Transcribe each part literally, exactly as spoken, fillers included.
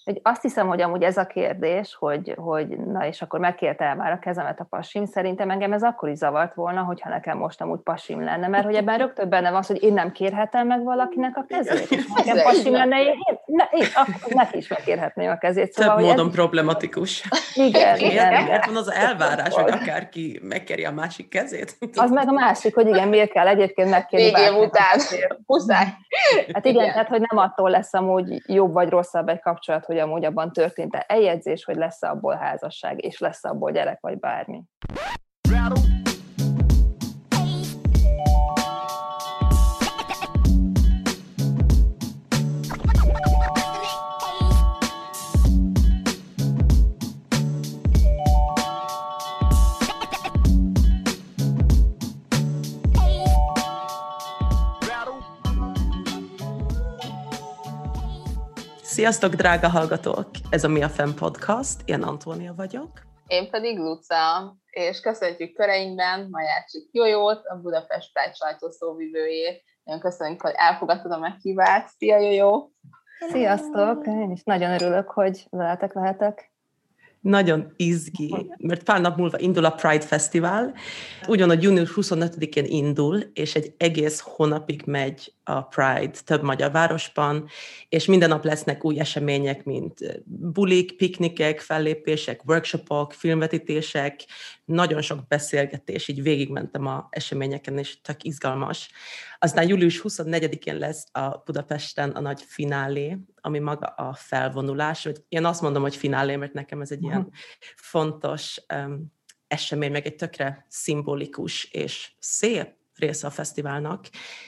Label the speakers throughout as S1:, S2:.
S1: hogy azt hiszem, hogy amúgy ez a kérdés, hogy, hogy na és akkor megkérte el már a kezemet a pasim, szerintem engem ez akkor is zavart volna, hogyha nekem most amúgy pasim lenne, mert hogy ebben rögtön benne van az, hogy én nem kérhetem meg valakinek a kezét, és nekem pasim lenne, én, én, én akkor neki is megkérhetném a kezét.
S2: Szóval, több módon
S1: ez...
S2: problematikus.
S1: Igen, igen, igen.
S2: Miért van az elvárás, hogy akárki megkéri a másik kezét?
S1: Az meg a másik, hogy igen, miért kell egyébként megkérni
S3: bárkinek. után, muszáj.
S1: Hát igen, igen, tehát hogy nem attól lesz amúgy jobb vagy rosszabb egy kapcsolat, hogy amúgy abban történt-e eljegyzés, hogy lesz abból házasság, és lesz abból gyerek, vagy bármi.
S2: Sziasztok, drága hallgatók! Ez a Mi a Fenn podcast, én Antónia vagyok.
S3: Én pedig Luca, és köszöntjük köreinkben Majácsik Jojót, a Budapest Pride sajtószóvivőjét. Nagyon köszönjük, hogy elfogadtad a meghívást. Szia, Jojó!
S1: Sziasztok! Én is nagyon örülök, hogy veletek lehetek.
S2: Nagyon izgi, mert pár nap múlva indul a Pride Fesztivál. Ugyanúgy június huszonötödikén indul, és egy egész hónapig megy a Pride több magyar városban, és minden nap lesznek új események, mint bulik, piknikek, fellépések, workshopok, filmvetítések, nagyon sok beszélgetés, így végigmentem a eseményeken, és tök izgalmas. Aztán július huszonnegyedikén lesz a Budapesten a nagy finálé, ami maga a felvonulás, vagy én azt mondom, hogy finálé, mert nekem ez egy ilyen fontos um, esemény, meg egy tökre szimbolikus és szép része a fesztiválnak,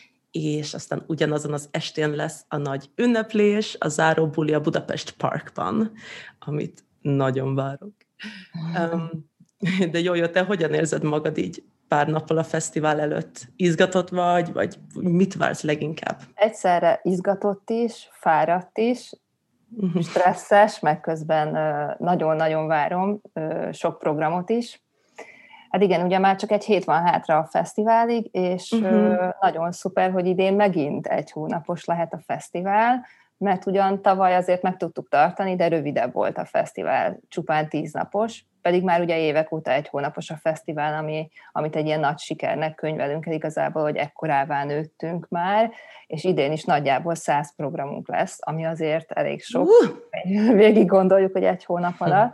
S2: és aztán ugyanazon az estén lesz a nagy ünneplés, a záró buli a Budapest Parkban, amit nagyon várok. Um, de jó, jó, te hogyan érzed magad így pár nappal a fesztivál előtt? Izgatott vagy, vagy mit vársz leginkább?
S1: Egyszerre izgatott is, fáradt is, stresszes, meg közben nagyon-nagyon várom sok programot is. Hát igen, ugye már csak egy hét van hátra a fesztiválig, és uh-huh. nagyon szuper, hogy idén megint egy hónapos lehet a fesztivál, mert ugyan tavaly azért meg tudtuk tartani, de rövidebb volt a fesztivál, csupán tíz napos, pedig már ugye évek óta egy hónapos a fesztivál, ami, amit egy ilyen nagy sikernek könyvelünk el igazából, hogy ekkorává nőttünk már, és idén is nagyjából száz programunk lesz, ami azért elég sok. Uh! Végig gondoljuk, hogy egy hónap alatt.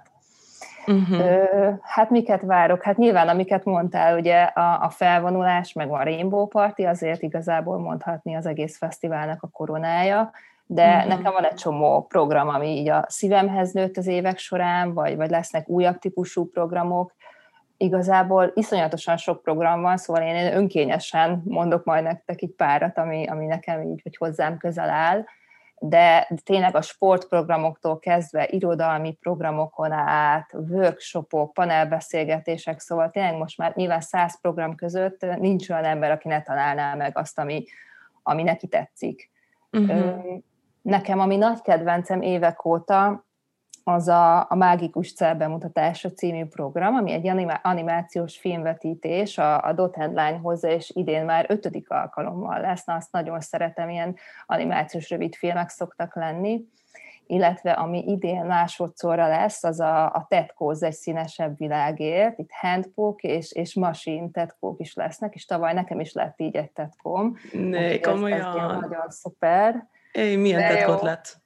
S1: Uh-huh. Hát miket várok? Hát nyilván, amiket mondtál, ugye a, a felvonulás, meg a Rainbow Party, azért igazából mondhatni az egész fesztiválnak a koronája, de uh-huh. nekem van egy csomó program, ami így a szívemhez nőtt az évek során, vagy, vagy lesznek újabb típusú programok. Igazából iszonyatosan sok program van, szóval én önkényesen mondok majd nektek így párat, ami, ami nekem így, hogy hozzám közel áll, de tényleg a sportprogramoktól kezdve irodalmi programokon át, workshopok, panelbeszélgetések, szóval tényleg most már nyilván száz program között nincs olyan ember, aki ne találná meg azt, ami, ami neki tetszik. Uh-huh. Nekem, ami nagy kedvencem évek óta, az a, a Mágikus Cell bemutatása című program, ami egy animá- animációs filmvetítés, a, a Dot and Line hozzá, és idén már ötödik alkalommal lesz, na azt nagyon szeretem, ilyen animációs rövid filmek szoktak lenni, illetve ami idén másodszorra lesz, az a, a tetkóz egy színesebb világért, itt handpoke és, és machine tetkók is lesznek, és tavaly nekem is lett így egy tetkóm.
S2: Ne, komolyan. Ez, ez
S1: nagyon szuper.
S2: Éj, milyen tetkót lett?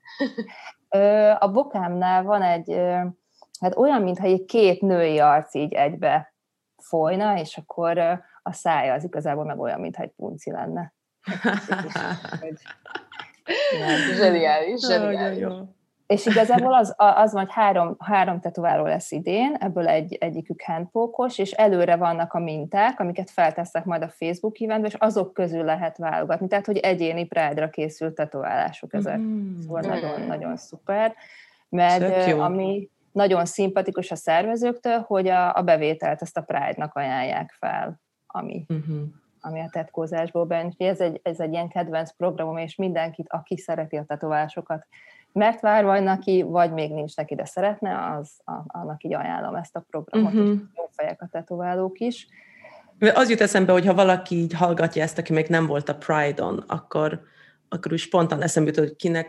S1: A bokámnál van egy, hát olyan, mintha egy két női arc így egybe folyna, és akkor a szája az igazából meg olyan, mintha egy punci lenne.
S3: Zseniális, zseniális.
S1: És igazából az, az van, hogy három, három tetováló lesz idén, ebből egy, egyikük handpókos, és előre vannak a minták, amiket feltesznek majd a Facebook eventbe, és azok közül lehet válogatni. Tehát, hogy egyéni Pride-ra készült tetoválások ezek. Mm. Szóval mm. nagyon, nagyon szuper. Mert ami nagyon szimpatikus a szervezőktől, hogy a, a bevételt ezt a Pride-nak ajánlják fel, ami... Mm-hmm. ami a tetkózásból benne. Ez egy, ez egy ilyen kedvenc programom, és mindenkit, aki szereti a tetoválásokat, mert vár vagy neki, vagy még nincs neki, de szeretne, az, a, annak így ajánlom ezt a programot, uh-huh. és jó fejek a tetoválók is.
S2: Az jut eszembe, hogy ha valaki így hallgatja ezt, aki még nem volt a Pride-on, akkor, akkor úgy spontán eszembe jut, hogy kinek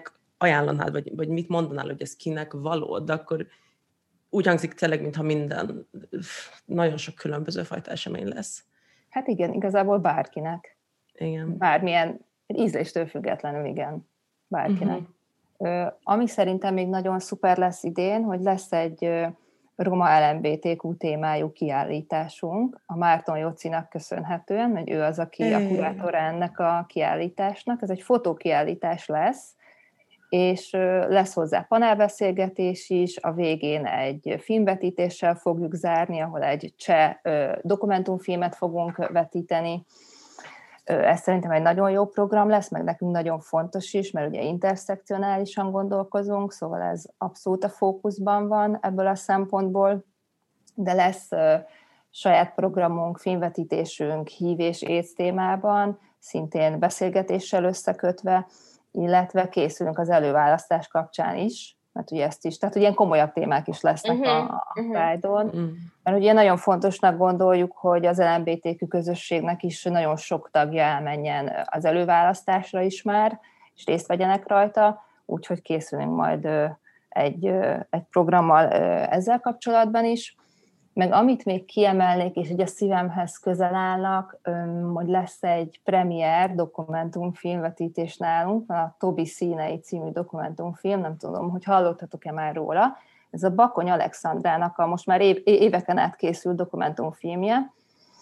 S2: ajánlanád, vagy, vagy mit mondanál, hogy ez kinek való, de akkor úgy hangzik tényleg, mintha minden, nagyon sok különböző fajta esemény lesz.
S1: Hát igen, igazából bárkinek.
S2: Igen.
S1: Bármilyen, ízléstől függetlenül, igen, bárkinek. Uh-huh. Ami szerintem még nagyon szuper lesz idén, hogy lesz egy roma el em bé té kú témájú kiállításunk, a Márton Jocinak köszönhetően, hogy ő az, aki hey. a kurátora ennek a kiállításnak. Ez egy fotókiállítás lesz, és lesz hozzá panelbeszélgetés is, a végén egy filmvetítéssel fogjuk zárni, ahol egy cseh dokumentumfilmet fogunk vetíteni. Ez szerintem egy nagyon jó program lesz, meg nekünk nagyon fontos is, mert ugye interszekcionálisan gondolkozunk, szóval ez abszolút a fókuszban van ebből a szempontból, de lesz saját programunk, filmvetítésünk hív és éjsz témában, szintén beszélgetéssel összekötve, illetve készülünk az előválasztás kapcsán is, mert ugye ezt is, tehát ugye ilyen komolyabb témák is lesznek uh-huh, a, a Pride-on, uh-huh. mert ugye nagyon fontosnak gondoljuk, hogy az el em bé té kú közösségnek is nagyon sok tagja elmenjen az előválasztásra is már, és részt vegyenek rajta, úgyhogy készülünk majd egy, egy programmal ezzel kapcsolatban is. Meg amit még kiemelnék, és ugye a szívemhez közel állnak, hogy lesz egy premier dokumentumfilmvetítés nálunk, a Tobi színei című dokumentumfilm, nem tudom, hogy hallottatok-e már róla. Ez a Bakony Alexandrának a most már éveken át készült dokumentumfilmje.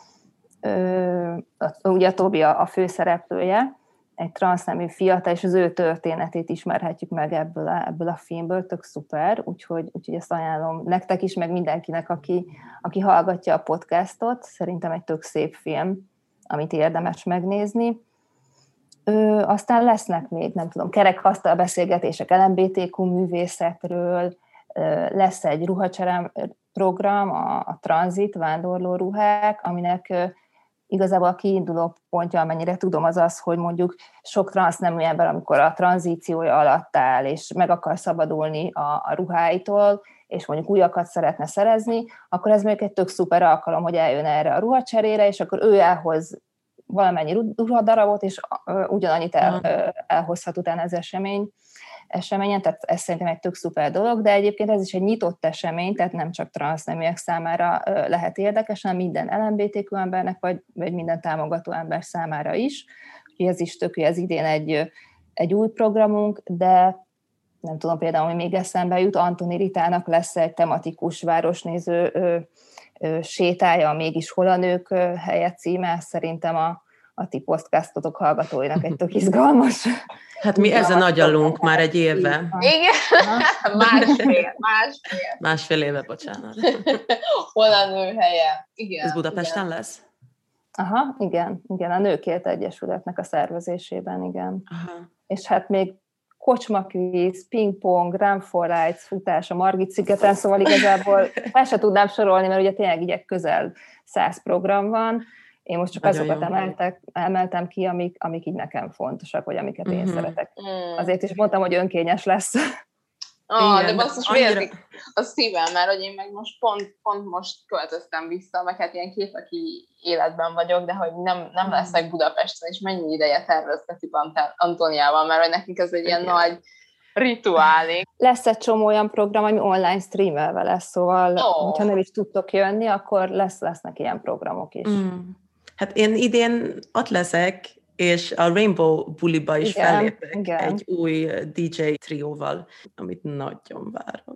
S1: Ugye a Tobi a főszereplője, egy transznemű fiatal, és az ő történetét ismerhetjük meg ebből a, ebből a filmből, tök szuper, úgyhogy, úgyhogy ezt ajánlom nektek is, meg mindenkinek, aki, aki hallgatja a podcastot. Szerintem egy tök szép film, amit érdemes megnézni. Ö, aztán lesznek még, nem tudom, kerekasztal beszélgetések el em bé té kú művészetről, ö, lesz egy ruhacsere program, a, a tranzit, vándorló ruhák, aminek ö, igazából a kiinduló pontja, amennyire tudom, az az, hogy mondjuk sok transznemű ember, amikor a tranzíciója alatt áll, és meg akar szabadulni a, a ruháitól, és mondjuk újakat szeretne szerezni, akkor ez még egy tök szuper alkalom, hogy eljön erre a ruhacserére, és akkor ő elhoz valamennyi ruhadarabot, és ugyanannyit el, elhozhat utána az esemény. eseményen, tehát ez szerintem egy tök szuper dolog, de egyébként ez is egy nyitott esemény, tehát nem csak transzneműek számára lehet érdekes, hanem minden el em bé té kú embernek, vagy, vagy minden támogató ember számára is. Úgyhogy ez is tök, hogy ez idén egy, egy új programunk, de nem tudom, például, hogy még eszembe jut, Antoni Ritának lesz egy tematikus városnéző ö, ö, sétája, mégis hol a nők helye címe, szerintem a, a ti podcastotok hallgatóinak egy tök izgalmas.
S2: Hát mi ezen agyalunk már egy éve.
S3: Igen, másfél, másfél.
S2: Másfél éve, bocsánat.
S3: Hol a nő helye? Igen.
S2: Ez Budapesten
S3: igen.
S2: lesz?
S1: Aha, igen, igen, a Nőkért Egyesületnek a szervezésében, igen. Aha. És hát még kocsmakvíz, pingpong, Run for Rights futás a Margit szigeten, szóval igazából fel se tudnám sorolni, mert ugye tényleg így közel száz program van. Én most csak nagyon azokat emeltek, emeltem ki, amik, amik így nekem fontosak, vagy amiket én uh-huh. szeretek. Mm. Azért is mondtam, hogy önkényes lesz.
S3: Ah, de basszus, miért a szívem, mert hogy én meg most pont, pont most költöztem vissza, meg hát ilyen képeki életben vagyok, de hogy nem, nem leszek Budapesten, és mennyi ideje tervezgetjük Antóniával, mert hogy nekünk ez egy ilyen igen. nagy rituálé.
S1: Lesz egy csomó olyan program, ami online streamelve lesz, szóval oh. ha nem is tudtok jönni, akkor lesz, lesznek ilyen programok is. Mm.
S2: Hát én idén ott leszek, és a Rainbow Buliba is igen, fellépek igen. egy új dé dzsé trióval, amit nagyon várok.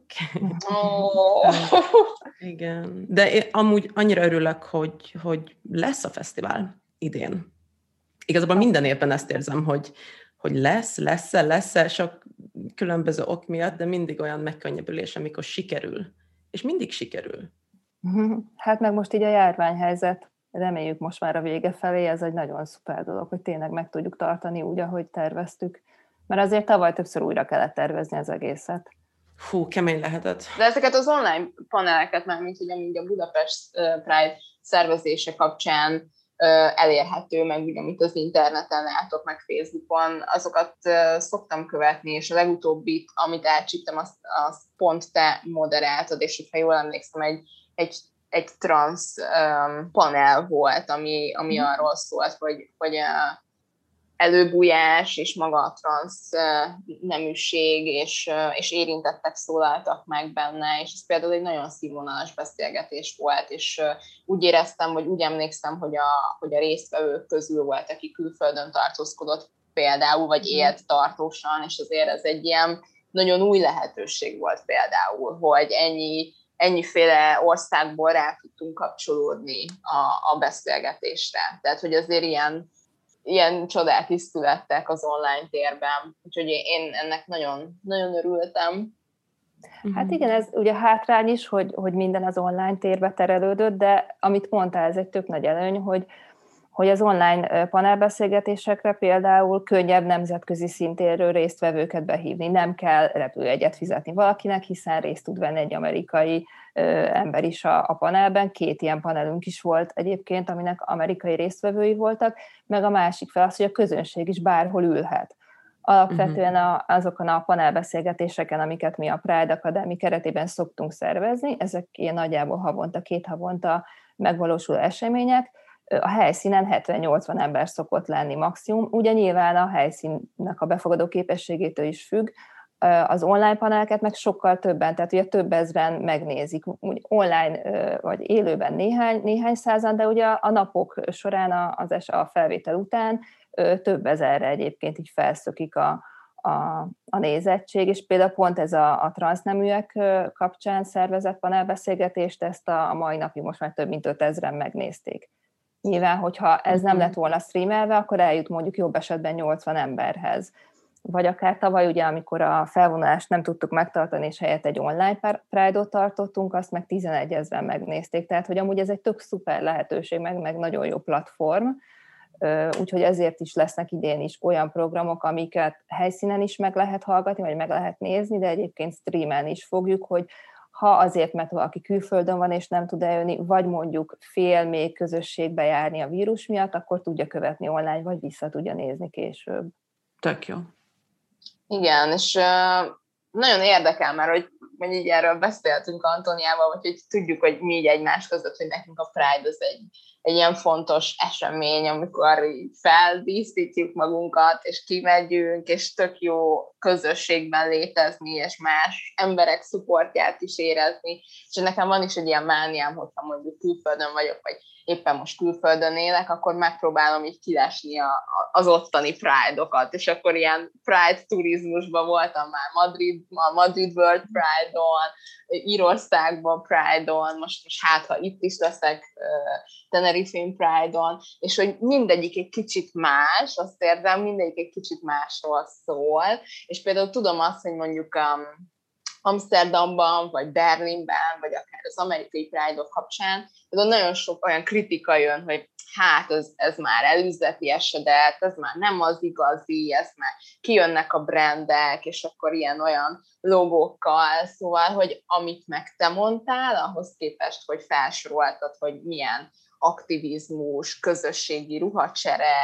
S3: Oh.
S2: Igen. De én amúgy annyira örülök, hogy, hogy lesz a fesztivál idén. Igazából minden évben ezt érzem, hogy, hogy lesz, lesz-e, lesz-e, sok különböző ok miatt, de mindig olyan megkönnyebbülés, amikor sikerül. És mindig sikerül.
S1: Hát meg most így a járványhelyzet, reméljük most már a vége felé, ez egy nagyon szuper dolog, hogy tényleg meg tudjuk tartani úgy, ahogy terveztük. Mert azért tavaly többször újra kellett tervezni az egészet.
S2: Hú, kemény lehetett.
S3: De ezeket az online paneleket már, mint hogy amíg a Budapest Pride szervezése kapcsán elérhető, meg úgy, amit az interneten látok, meg Facebookon, azokat szoktam követni, és a legutóbbit, amit elcsíptem, azt, azt pont te moderáltad, és hogyha jól emlékszem, egy, egy egy transz um, panel volt, ami, ami arról szólt, hogy, hogy uh, előbújás, és maga a transz neműség, és, és érintettek szólaltak meg benne, és ez például egy nagyon színvonalas beszélgetés volt, és úgy éreztem, vagy úgy emlékszem, hogy a, hogy a résztvevők közül volt, aki külföldön tartózkodott például, vagy élt tartósan, és azért ez egy ilyen nagyon új lehetőség volt például, hogy ennyi, ennyiféle országból rá tudtunk kapcsolódni a, a beszélgetésre. Tehát, hogy azért ilyen ilyen csodák is születtek az online térben, úgyhogy én ennek nagyon, nagyon örültem.
S1: Hát igen, ez ugye hátrány is, hogy, hogy minden az online térbe terelődött, de amit mondtál, ez egy tök nagy előny, hogy, hogy az online panelbeszélgetésekre például könnyebb nemzetközi szintéről résztvevőket behívni. Nem kell repülőjegyet fizetni valakinek, hiszen részt tud venni egy amerikai ö, ember is a, a panelben. Két ilyen panelünk is volt egyébként, aminek amerikai résztvevői voltak, meg a másik fel az, hogy a közönség is bárhol ülhet. Alapvetően a, azokon a panelbeszélgetéseken, amiket mi a Pride Academy keretében szoktunk szervezni, ezek ilyen nagyjából havonta, két havonta megvalósuló események, a helyszínen hetven-nyolcvan ember szokott lenni maximum. Ugye nyilván a helyszínnek a befogadó képességétől is függ, az online paneleket meg sokkal többen, tehát ugye több ezren megnézik, úgy online vagy élőben néhány, néhány százan, de ugye a napok során az es a felvétel után több ezerre egyébként így felszökik a, a, a nézettség, és például pont ez a, a transzneműek kapcsán szervezett panelbeszélgetést, ezt a, a mai napig most már több mint ötezren megnézték. Nyilván, hogyha ez nem lett volna streamelve, akkor eljut mondjuk jobb esetben nyolcvan emberhez. Vagy akár tavaly, ugye, amikor a felvonulást nem tudtuk megtartani, és helyett egy online Pride-ot tartottunk, azt meg tizenegyezren megnézték. Tehát, hogy amúgy ez egy tök szuper lehetőség, meg, meg nagyon jó platform. Úgyhogy ezért is lesznek idén is olyan programok, amiket helyszínen is meg lehet hallgatni, vagy meg lehet nézni, de egyébként streamelni is fogjuk, hogy ha azért, mert valaki külföldön van, és nem tud eljönni, vagy mondjuk fél még közösségbe járni a vírus miatt, akkor tudja követni online, vagy vissza tudja nézni később.
S2: Tök jó.
S3: Igen, és uh, nagyon érdekel már, hogy, hogy így erről beszéltünk Antoniával, vagy hogy tudjuk, hogy mi így egymás között, hogy nekünk a Pride az egy, egy ilyen fontos esemény, amikor így feldíszítjük magunkat, és kimegyünk, és tök jó közösségben létezni, és más emberek szupportját is érezni. És nekem van is egy ilyen mániám, hogyha mondjuk külföldön vagyok, vagy éppen most külföldön élek, akkor megpróbálom így kilesni a, az ottani Pride-okat, és akkor ilyen Pride turizmusban voltam már Madrid, a Madrid World Pride-on, Írországban Pride-on, most, most hát, ha itt is leszek uh, Tenerife-n Pride-on, és hogy mindegyik egy kicsit más, azt érzem, mindegyik egy kicsit másról szól, és például tudom azt, hogy mondjuk um, Amsterdamban, vagy Berlinben, vagy akár az amerikai Pride-ok kapcsán, de nagyon sok olyan kritika jön, hogy hát ez, ez már elüzleti esedett, ez már nem az igazi, ez már kijönnek a brandek, és akkor ilyen-olyan logókkal, szóval, hogy amit meg te mondtál, ahhoz képest, hogy felsoroltad, hogy milyen aktivizmus, közösségi ruhacsere,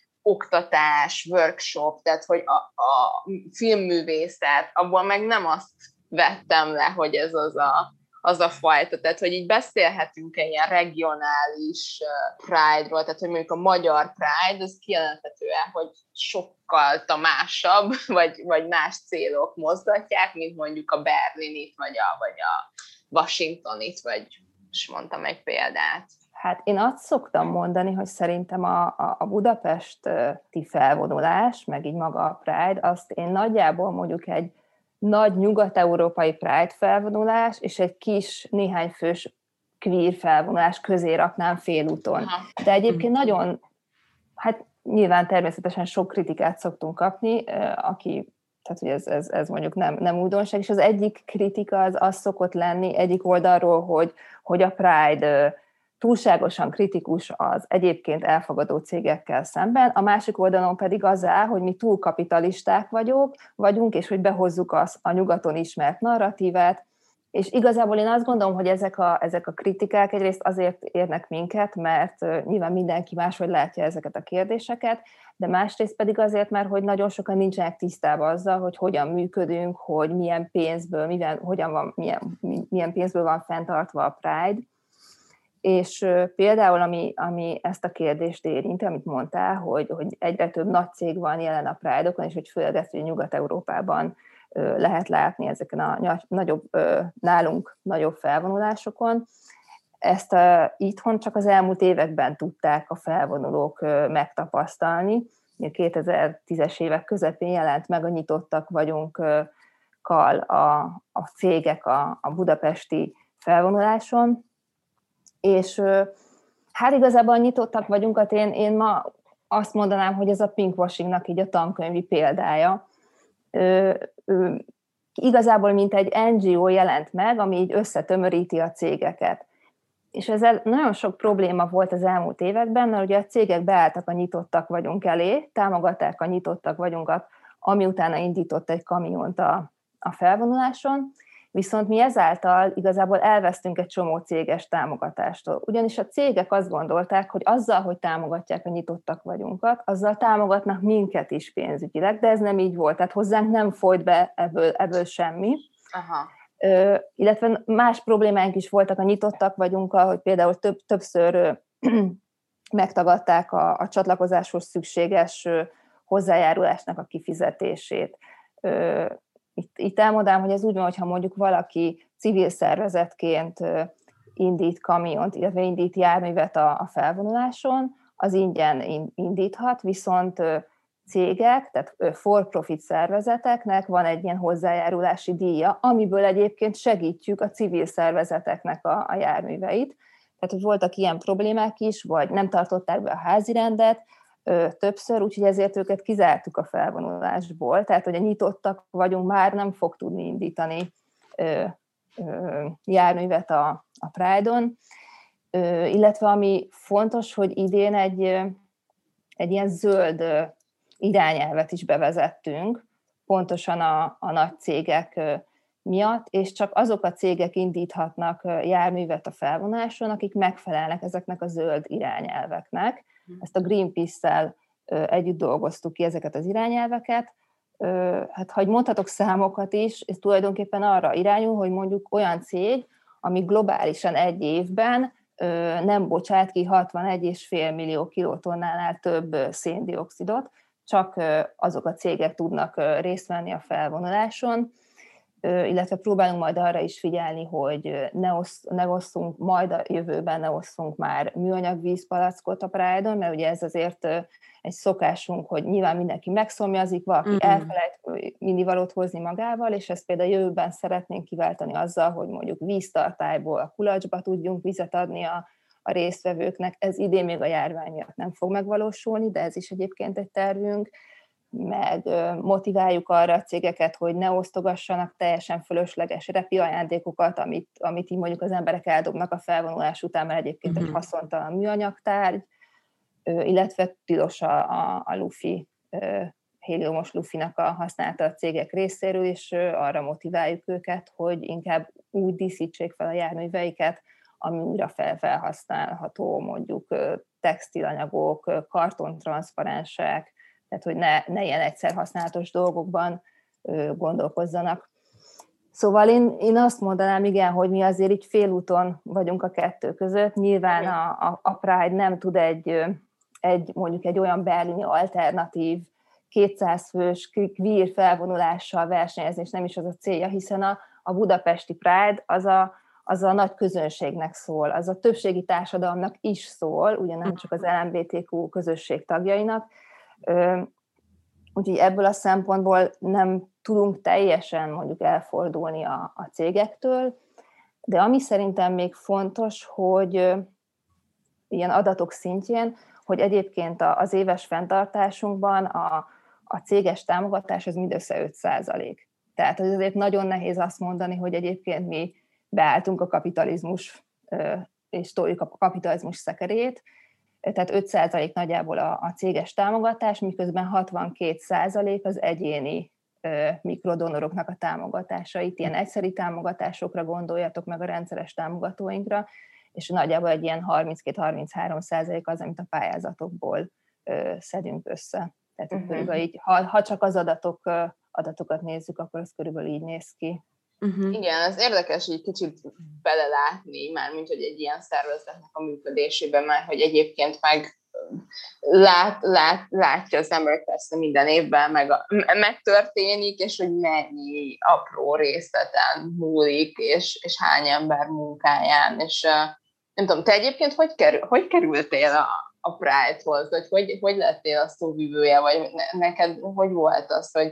S3: oktatás, workshop, tehát hogy a, a filmművészet, abból meg nem azt vettem le, hogy ez az a, az a fajta, tehát hogy így beszélhetünk egy ilyen regionális Pride-ról, tehát hogy mondjuk a magyar Pride, az kijelenthetően, hogy sokkal másabb, vagy, vagy más célok mozgatják, mint mondjuk a berlinit, vagy a, vagy a washingtonit, vagy most mondtam egy példát.
S1: Hát én azt szoktam mondani, hogy szerintem a, a, a budapesti felvonulás, meg így maga a Pride, azt én nagyjából mondjuk egy nagy nyugat-európai Pride felvonulás, és egy kis, néhány fős queer felvonulás közé raknám félúton. De egyébként nagyon, hát nyilván természetesen sok kritikát szoktunk kapni, aki, tehát hogy ez, ez, ez mondjuk nem, nem újdonság, és az egyik kritika az, az szokott lenni egyik oldalról, hogy, hogy a Pride túlságosan kritikus az egyébként elfogadó cégekkel szemben, a másik oldalon pedig az áll, hogy mi túl kapitalisták vagyok, vagyunk, és hogy behozzuk az, a nyugaton ismert narratívát, és igazából én azt gondolom, hogy ezek a, ezek a kritikák egyrészt azért érnek minket, mert nyilván mindenki máshogy látja ezeket a kérdéseket, de másrészt pedig azért, mert hogy nagyon sokan nincsenek tisztában azzal, hogy hogyan működünk, hogy milyen pénzből, milyen, hogyan van, milyen, milyen pénzből van fenntartva a Pride. És például, ami, ami ezt a kérdést érinti, amit mondtál, hogy, hogy egyre több nagy cég van jelen a Pride-okon, és hogy főleg ezt, hogy Nyugat-Európában lehet látni ezeken a nagyobb, nálunk nagyobb felvonulásokon. Ezt a, itthon csak az elmúlt években tudták a felvonulók megtapasztalni. A kétezer-tízes évek közepén jelent meg a Nyitottak vagyunk kal a, a cégek a, a budapesti felvonuláson, és hát igazából Nyitottak vagyunkat én, én ma azt mondanám, hogy ez a pinkwashingnak így a tankönyvi példája. Ö, ö, igazából mint egy en gé o jelent meg, ami így összetömöríti a cégeket. És ezzel nagyon sok probléma volt az elmúlt években, mert ugye a cégek beálltak a Nyitottak vagyunk elé, támogatták a Nyitottak vagyunkat, ami utána indított egy kamiont a, a felvonuláson, viszont mi ezáltal igazából elvesztünk egy csomó céges támogatástól. Ugyanis a cégek azt gondolták, hogy azzal, hogy támogatják a Nyitottak vagyunkat, azzal támogatnak minket is pénzügyileg, de ez nem így volt, tehát hozzánk nem folyt be ebből, ebből semmi. Aha. Ö, illetve más problémáink is voltak a Nyitottak vagyunkkal, hogy például több, többször ö, megtagadták a, a csatlakozáshoz szükséges ö, hozzájárulásnak a kifizetését. Ö, Itt, itt elmondám, hogy ez úgy van, hogyha mondjuk valaki civil szervezetként indít kamiont, illetve indít járművet a, a felvonuláson, az ingyen indíthat, viszont cégek, tehát for-profit szervezeteknek van egy ilyen hozzájárulási díja, amiből egyébként segítjük a civil szervezeteknek a, a járműveit. Tehát, hogy voltak ilyen problémák is, vagy nem tartották be a házirendet, többször, úgyhogy ezért őket kizártuk a felvonulásból, tehát hogy a Nyitottak vagyunk, már nem fog tudni indítani ö, ö, járművet a, a Pride-on, ö, illetve ami fontos, hogy idén egy, egy ilyen zöld irányelvet is bevezettünk, pontosan a, a nagy cégek miatt, és csak azok a cégek indíthatnak járművet a felvonáson, akik megfelelnek ezeknek a zöld irányelveknek. Ezt a Greenpeace-szel együtt dolgoztuk ki ezeket az irányelveket. Hát, ha mondhatok számokat is, ez tulajdonképpen arra irányul, hogy mondjuk olyan cég, ami globálisan egy évben nem bocsát ki hatvanegy egész öt millió kilotonnánál több széndioxidot, csak azok a cégek tudnak részt venni a felvonuláson, illetve próbálunk majd arra is figyelni, hogy ne, ossz, ne osszunk, majd a jövőben ne osszunk már műanyag vízpalackot a Pride-on, mert ugye ez azért egy szokásunk, hogy nyilván mindenki megszomjazik, valaki mm-hmm. elfelejt minivalót hozni magával, és ezt például a jövőben szeretnénk kiváltani azzal, hogy mondjuk víztartályból a kulacsba tudjunk vizet adni a, a résztvevőknek. Ez idén még a járvány miatt nem fog megvalósulni, de ez is egyébként egy tervünk, meg motiváljuk arra a cégeket, hogy ne osztogassanak teljesen fölösleges repi ajándékokat, amit, amit így mondjuk az emberek eldobnak a felvonulás után, mert egyébként uh-huh. egy haszontalan műanyagtárgy, illetve tilos a, a, a lufi, héliumos lufinak a használata a cégek részéről, és arra motiváljuk őket, hogy inkább úgy díszítsék fel a járműveiket, ami újra felhasználható, mondjuk textilanyagok, kartontranszparensek, tehát hogy ne, ne ilyen egyszer használatos dolgokban ö, gondolkozzanak. Szóval én, én azt mondanám, igen, hogy mi azért így félúton vagyunk a kettő között. Nyilván a, a, a Pride nem tud egy, egy, mondjuk egy olyan berlini alternatív, kétszáz fős queer felvonulással versenyezni, és nem is az a célja, hiszen a, a budapesti Pride az a, az a nagy közönségnek szól, az a többségi társadalomnak is szól, ugye nem csak az el em bé té kú közösség tagjainak. Úgyhogy ebből a szempontból nem tudunk teljesen mondjuk elfordulni a, a cégektől, de ami szerintem még fontos, hogy ilyen adatok szintjén, hogy egyébként az éves fenntartásunkban a, a céges támogatás az mindössze öt százalék. Tehát azért nagyon nehéz azt mondani, hogy egyébként mi beálltunk a kapitalizmus, és toljuk a kapitalizmus szekerét, tehát öt százalék nagyjából a, a céges támogatás, miközben hatvankét százalék az egyéni ö, mikrodonoroknak a támogatása. Itt ilyen egyszeri támogatásokra gondoljatok meg, a rendszeres támogatóinkra, és nagyjából egy ilyen harminckét-harminchárom százalék az, amit a pályázatokból ö, szedünk össze. Tehát uh-huh. körülbelül így, ha, ha csak az adatok, ö, adatokat nézzük, akkor az körülbelül így néz ki.
S3: Uh-huh. Igen, ez érdekes, hogy kicsit belelátni, már mint hogy egy ilyen szervezetnek a működésében, már hogy egyébként meg lát, lát, látja az ember persze minden évben, meg a, megtörténik, és hogy mennyi apró részleten múlik, és, és hány ember munkáján, és nem tudom, te egyébként hogy, kerül, hogy kerültél a, a Pride-hoz, vagy hogy, hogy lettél a szóvivője, vagy neked hogy volt az, hogy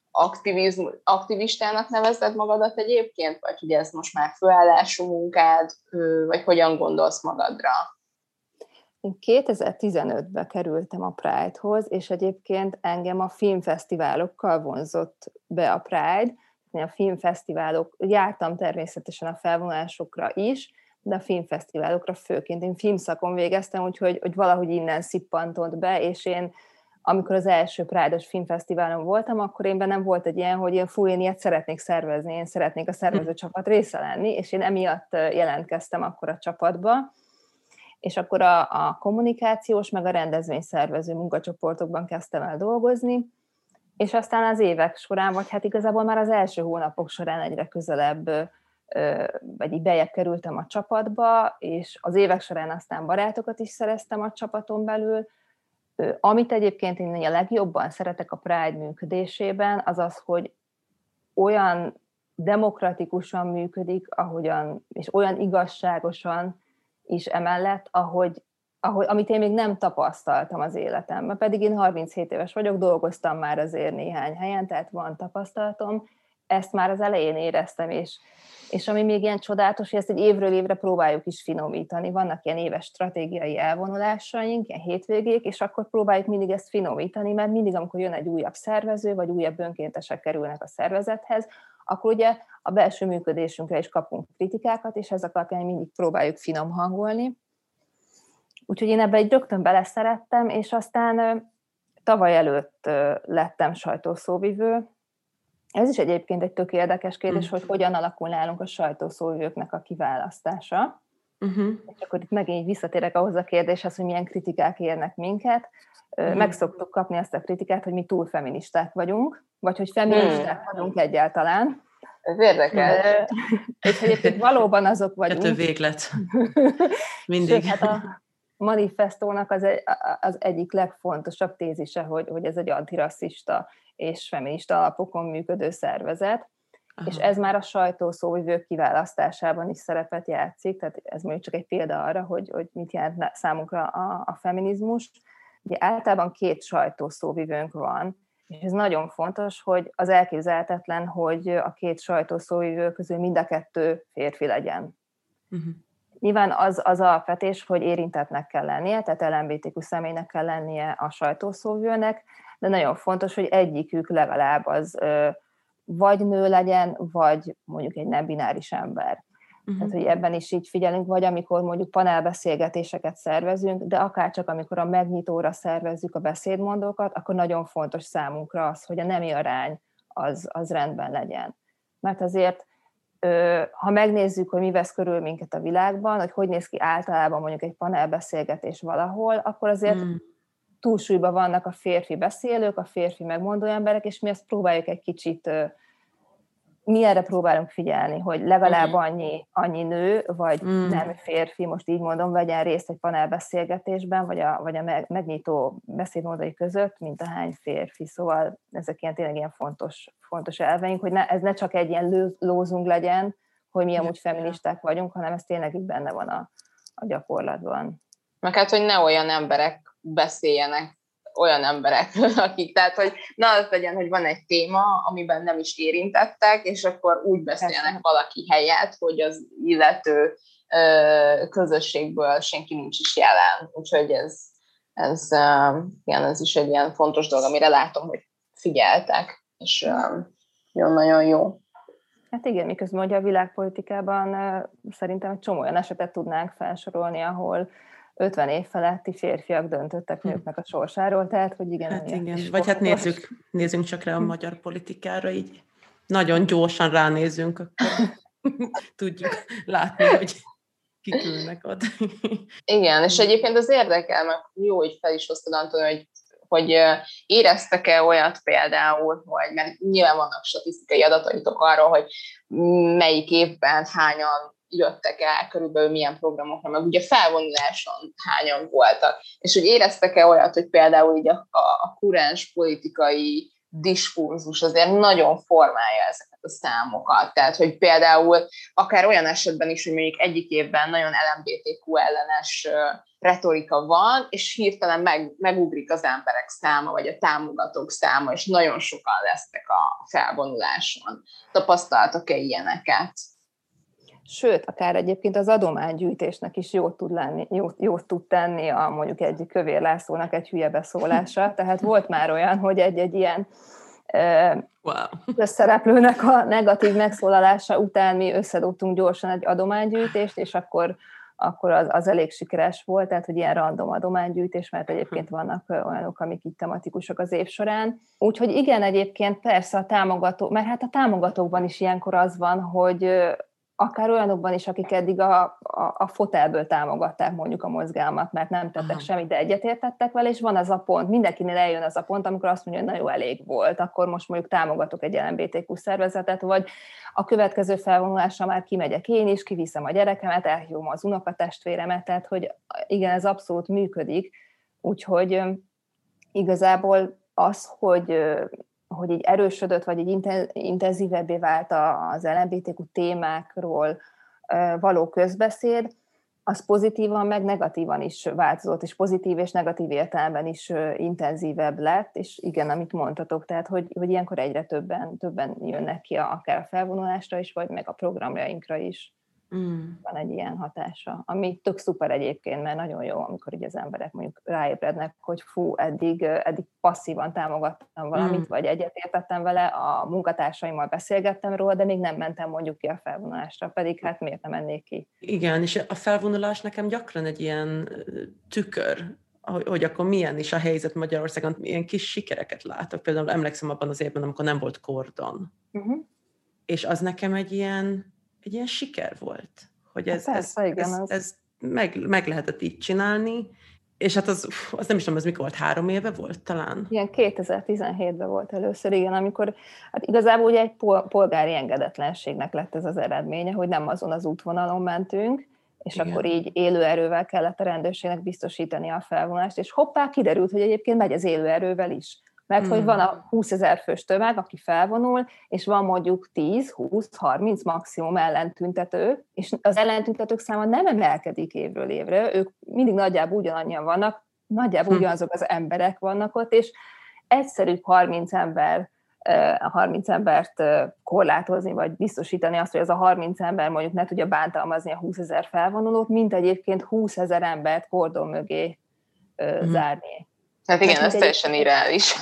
S3: aktivistának nevezed magadat egyébként, vagy hogy ez most már főállású munkád, vagy hogyan gondolsz magadra?
S1: Én kétezer-tizenötben kerültem a Pride-hoz, és egyébként engem a filmfesztiválokkal vonzott be a Pride. A filmfesztiválok, jártam természetesen a felvonulásokra is, de a filmfesztiválokra főként. Én filmszakon végeztem, úgyhogy hogy valahogy innen szippantott be, és én amikor az első Pride-os filmfesztiválon voltam, akkor én bennem volt egy ilyen, hogy én fú, én ilyet szeretnék szervezni, én szeretnék a szervező csapat része lenni, és én emiatt jelentkeztem akkor a csapatba, és akkor a, a kommunikációs, meg a rendezvényszervező munkacsoportokban kezdtem el dolgozni, és aztán az évek során, vagy hát igazából már az első hónapok során egyre közelebb, vagy így bejebb kerültem a csapatba, és az évek során aztán barátokat is szereztem a csapaton belül. Amit egyébként én a legjobban szeretek a Pride működésében, az az, hogy olyan demokratikusan működik, ahogyan, és olyan igazságosan is emellett, ahogy, ahogy, amit én még nem tapasztaltam az életemben. Pedig én harminchét éves vagyok, dolgoztam már azért néhány helyen, tehát van tapasztalatom, ezt már az elején éreztem, és, és ami még ilyen csodálatos, hogy ezt egy évről évre próbáljuk is finomítani. Vannak ilyen éves stratégiai elvonulásaink, ilyen hétvégék, és akkor próbáljuk mindig ezt finomítani, mert mindig, amikor jön egy újabb szervező, vagy újabb önkéntesek kerülnek a szervezethez, akkor ugye a belső működésünkre is kapunk kritikákat, és ezek alapján mindig próbáljuk finom hangolni. Úgyhogy én ebbe egy rögtön beleszerettem, és aztán tavaly előtt lettem sajtószóvivő. Ez is egyébként egy tök érdekes kérdés, mm. hogy hogyan alakul nálunk a sajtószóvivőknek a kiválasztása. Uh-huh. És akkor itt megint visszatérek ahhoz a kérdéshez, hogy milyen kritikák érnek minket. Uh-huh. Meg szoktuk kapni azt a kritikát, hogy mi túl feministák vagyunk, vagy hogy feministák hmm. vagyunk egyáltalán.
S3: Ez érdekes.
S1: És egyébként valóban azok vagyunk.
S2: Kettő véglet. Mindig.
S1: Sőt, hát a manifestónak az, egy, az egyik legfontosabb tézise, hogy, hogy ez egy antirasszista és feminista alapokon működő szervezet, aha. és ez már a sajtószóvivők kiválasztásában is szerepet játszik, tehát ez mondjuk csak egy példa arra, hogy, hogy mit jelent számunkra a, a feminizmus. Ugye általában két sajtószóvivőnk van, és ez nagyon fontos, hogy az elképzelhetetlen, hogy a két sajtószóvivő közül mind a kettő férfi legyen. Uh-huh. Nyilván az, az alapvetés, hogy érintettnek kell lennie, tehát el em bé té kú személynek kell lennie a sajtószóvivőnek, de nagyon fontos, hogy egyikük legalább az ö, vagy nő legyen, vagy mondjuk egy nem bináris ember. Uh-huh. Tehát, hogy ebben is így figyelünk, vagy amikor mondjuk panelbeszélgetéseket szervezünk, de akár csak amikor a megnyitóra szervezzük a beszédmondókat, akkor nagyon fontos számunkra az, hogy a nemi arány az, az rendben legyen. Mert azért, ö, ha megnézzük, hogy mi vesz körül minket a világban, hogy hogy néz ki általában mondjuk egy panelbeszélgetés valahol, akkor azért uh-huh. túlsúlyban vannak a férfi beszélők, a férfi megmondó emberek, és mi ezt próbáljuk egy kicsit, mi erre próbálunk figyelni, hogy legalább annyi, annyi nő, vagy mm. nem férfi, most így mondom, vegyen részt egy panelbeszélgetésben, vagy a, vagy a megnyitó beszédmódai között, mint a hány férfi. Szóval ezek ilyen, tényleg ilyen fontos, fontos elveink, hogy ne, ez ne csak egy ilyen lózung legyen, hogy mi amúgy feministák vagyunk, hanem ez tényleg így benne van a, a gyakorlatban.
S3: Meg hát, hogy ne olyan emberek beszéljenek, olyan emberek, akik, tehát, hogy na az legyen, hogy van egy téma, amiben nem is érintettek, és akkor úgy beszélnek valaki helyett, hogy az illető ö, közösségből senki nincs is jelen. Úgyhogy ez, ez, ö, igen, ez is egy ilyen fontos dolog, amire látom, hogy figyeltek, és ö, nagyon-nagyon jó.
S1: Hát igen, miközben ugye a világpolitikában ö, szerintem egy csomó olyan esetet tudnánk felsorolni, ahol ötven év feletti férfiak döntöttek nőknek a sorsáról, tehát, hogy igen.
S2: Hát igen, vagy hát nézzük, nézzünk csak rá a magyar politikára, így nagyon gyorsan ránézünk, akkor tudjuk látni, hogy kik ülnek ott.
S3: Igen, és egyébként az érdekel, meg jó, hogy fel is hoztad, Antoni, hogy hogy éreztek-e olyat például, hogy, mert nyilván vannak statisztikai adataitok arról, hogy melyik évben hányan jöttek el, körülbelül milyen programokra, meg ugye felvonuláson hányan voltak. És hogy éreztek-e olyat, hogy például így a, a, a kurens politikai diskurzus azért nagyon formálja ezeket a számokat. Tehát, hogy például akár olyan esetben is, hogy mondjuk egyik évben nagyon el em bé té kú ellenes retorika van, és hirtelen meg, megugrik az emberek száma, vagy a támogatók száma, és nagyon sokan lesznek a felvonuláson. Tapasztaltok-e ilyeneket?
S1: Sőt, akár egyébként az adománygyűjtésnek is jót tud, lenni, jót, jót tud tenni a mondjuk egy Kövér Lászlónak egy hülye beszólása. Tehát volt már olyan, hogy egy-egy ilyen
S2: wow.
S1: összereplőnek a negatív megszólalása után mi összedobtunk gyorsan egy adománygyűjtést, és akkor, akkor az, az elég sikeres volt, tehát hogy ilyen random adománygyűjtés, mert egyébként vannak olyanok, amik így tematikusak az év során. Úgyhogy igen, egyébként persze a támogató, mert hát a támogatókban is ilyenkor az van, hogy akár olyanokban is, akik eddig a, a, a fotelből támogatták mondjuk a mozgalmat, mert nem tettek Aha. semmit, de egyetértettek vele, és van az a pont, mindenkinél eljön az a pont, amikor azt mondja, hogy na jó, elég volt, akkor most mondjuk támogatok egy el em bé té kú szervezetet, vagy a következő felvonulásra már kimegyek én is, kiviszem a gyerekemet, elhívom az unokatestvéremet, tehát hogy igen, ez abszolút működik, úgyhogy igazából az, hogy hogy így erősödött, vagy így intenzívebbé vált az el em bé té kú témákról való közbeszéd, az pozitívan, meg negatívan is változott, és pozitív és negatív értelemben is intenzívebb lett, és igen, amit mondtatok, tehát, hogy, hogy ilyenkor egyre többen, többen jönnek ki akár a felvonulásra is, vagy meg a programjainkra is. Mm. Van egy ilyen hatása, ami tök szuper egyébként, mert nagyon jó, amikor így az emberek mondjuk ráébrednek, hogy fú, eddig, eddig passzívan támogattam valamit, mm. vagy egyetértettem vele, a munkatársaimmal beszélgettem róla, de még nem mentem mondjuk ki a felvonulásra, pedig hát miért nem mennék ki?
S2: Igen, és a felvonulás nekem gyakran egy ilyen tükör, hogy akkor milyen is a helyzet Magyarországon, ilyen kis sikereket látok. Például emlékszem abban az évben, amikor nem volt kordon. Uh-huh. És az nekem egy ilyen egy ilyen siker volt, hogy ez, hát persze, ez, igen, ez, az... ez meg, meg lehetett így csinálni, és hát az, az nem is tudom, ez mikor volt, három éve volt talán?
S1: Igen, kétezer-tizenhétben volt először, igen, amikor hát igazából ugye egy pol, polgári engedetlenségnek lett ez az eredménye, hogy nem azon az útvonalon mentünk, és igen. Akkor így élőerővel kellett a rendőrségnek biztosítani a felvonulást, és hoppá, kiderült, hogy egyébként megy az élőerővel is. Mert hogy van a húszezer fős tömeg, aki felvonul, és van mondjuk tíz, húsz, harminc maximum ellentüntető, és az ellentüntetők száma nem emelkedik évről évre, ők mindig nagyjából ugyanannyian vannak, nagyjából ugyanazok az emberek vannak ott, és egyszerűbb harminc ember, harminc embert korlátozni, vagy biztosítani azt, hogy az a harminc ember mondjuk ne tudja bántalmazni a húszezer felvonulót, mint egyébként húszezer embert kordon mögé mm. zárni.
S3: Hát igen, ez teljesen irreális.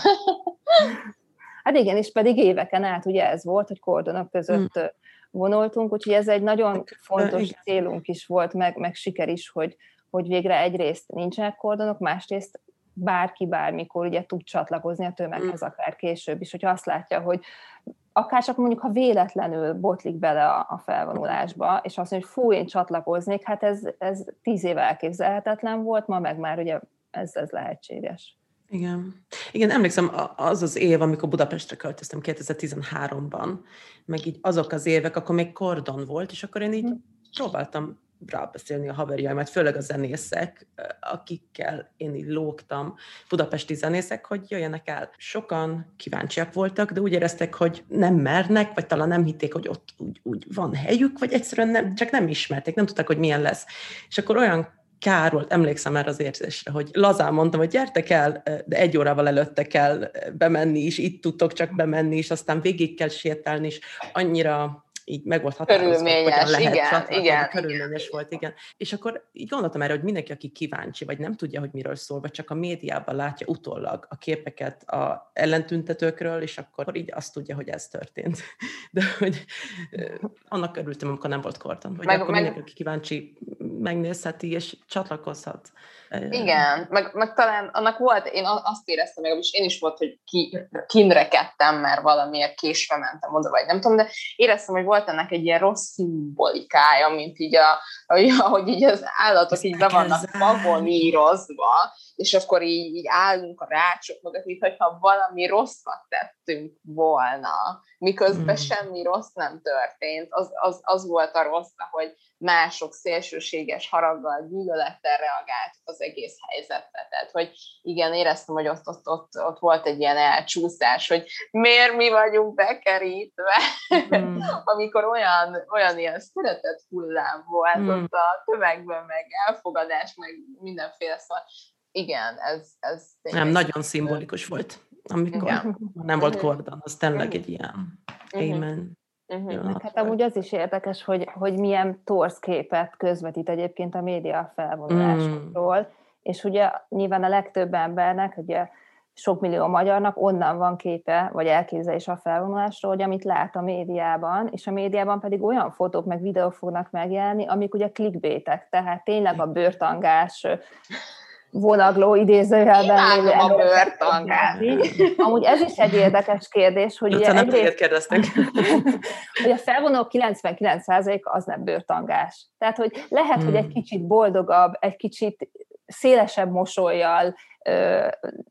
S1: Hát igen, és pedig éveken át ugye ez volt, hogy kordonok között hmm. vonultunk, úgyhogy ez egy nagyon fontos igen. célunk is volt, meg, meg siker is, hogy, hogy végre egyrészt nincsenek kordonok, másrészt bárki bármikor ugye tud csatlakozni a tömeghez, hmm. akár később is, hogyha azt látja, hogy akár csak mondjuk, ha véletlenül botlik bele a, a felvonulásba, és azt mondja, hogy fú, én csatlakoznék, hát ez, ez tíz éve elképzelhetetlen volt, ma meg már ugye Ez, ez lehetséges.
S2: Igen. Igen, emlékszem, az az év, amikor Budapestre költöztem kétezer-tizenháromban, meg így azok az évek, akkor még kordon volt, és akkor én így hmm. próbáltam rábeszélni a haverjaimat, főleg a zenészek, akikkel én így lógtam, budapesti zenészek, hogy jöjjenek el. Sokan kíváncsiak voltak, de úgy éreztek, hogy nem mernek, vagy talán nem hitték, hogy ott úgy, úgy van helyük, vagy egyszerűen nem, csak nem ismerték, nem tudták, hogy milyen lesz. És akkor olyan kár volt, emlékszem erre az érzésre, hogy lazán mondtam, hogy gyertek el, de egy órával előtte kell bemenni is, itt tudtok csak bemenni, és aztán végig kell sétálni, és annyira így meg volt határozva,
S3: körülményes,
S2: lehet
S3: igen,
S2: csatlakozni,
S3: igen.
S2: Körülményes igen. volt, igen. És akkor így gondoltam erre, hogy mindenki, aki kíváncsi, vagy nem tudja, hogy miről szól, vagy csak a médiában látja utólag a képeket a ellentüntetőkről, és akkor így azt tudja, hogy ez történt. De hogy annak örültem, amikor nem volt kordon, hogy meg, akkor meg... mindenki, aki kíváncsi, megnézheti, és csatlakozhat.
S3: Igen, meg, meg talán annak volt, én azt éreztem, meg, és én is volt, hogy ki, kinrekedtem, mert valamiért késve mentem oda, vagy nem tudom, de éreztem, hogy volt ennek egy ilyen rossz szimbolikája, mint így, a, ahogy így az állatok így be vannak vagonírozva, és akkor így, így állunk a rácsok mögött, mintha valami rosszat tettünk volna, miközben mm. semmi rossz nem történt. Az, az, az volt a rossz, hogy mások szélsőséges haraggal, gyűlölettel reagáltak az egész helyzetre. Tehát, hogy igen, éreztem, hogy ott, ott, ott, ott volt egy ilyen elcsúszás, hogy miért mi vagyunk bekerítve, mm. amikor olyan, olyan ilyen szeretett hullám volt mm. ott a tömegben, meg elfogadás, meg mindenféle, szóval igen, ez, ez
S2: nem, nagyon szimbolikus volt, amikor igen. nem volt kordon, az tényleg uh-huh. egy ilyen uh-huh. amen.
S1: Uh-huh. Hát amúgy az is érdekes, hogy, hogy milyen torz képet közvetít egyébként a média felvonulásokról, mm. és ugye nyilván a legtöbb embernek, ugye sok millió magyarnak onnan van képe, vagy elképzelés a felvonulásról, hogy amit lát a médiában, és a médiában pedig olyan fotók meg videók fognak megjelenni, amik ugye clickbaitek, tehát tényleg a bőrtangás, vonagló idézőjelben lévő
S3: a bőrtangát.
S1: Amúgy ez is egy érdekes kérdés, hogy ugye
S2: egyrészt,
S1: hogy a felvonók kilencvenkilenc százaléka az nem bőrtangás. Tehát, hogy lehet, hmm. hogy egy kicsit boldogabb, egy kicsit szélesebb mosollyal ö,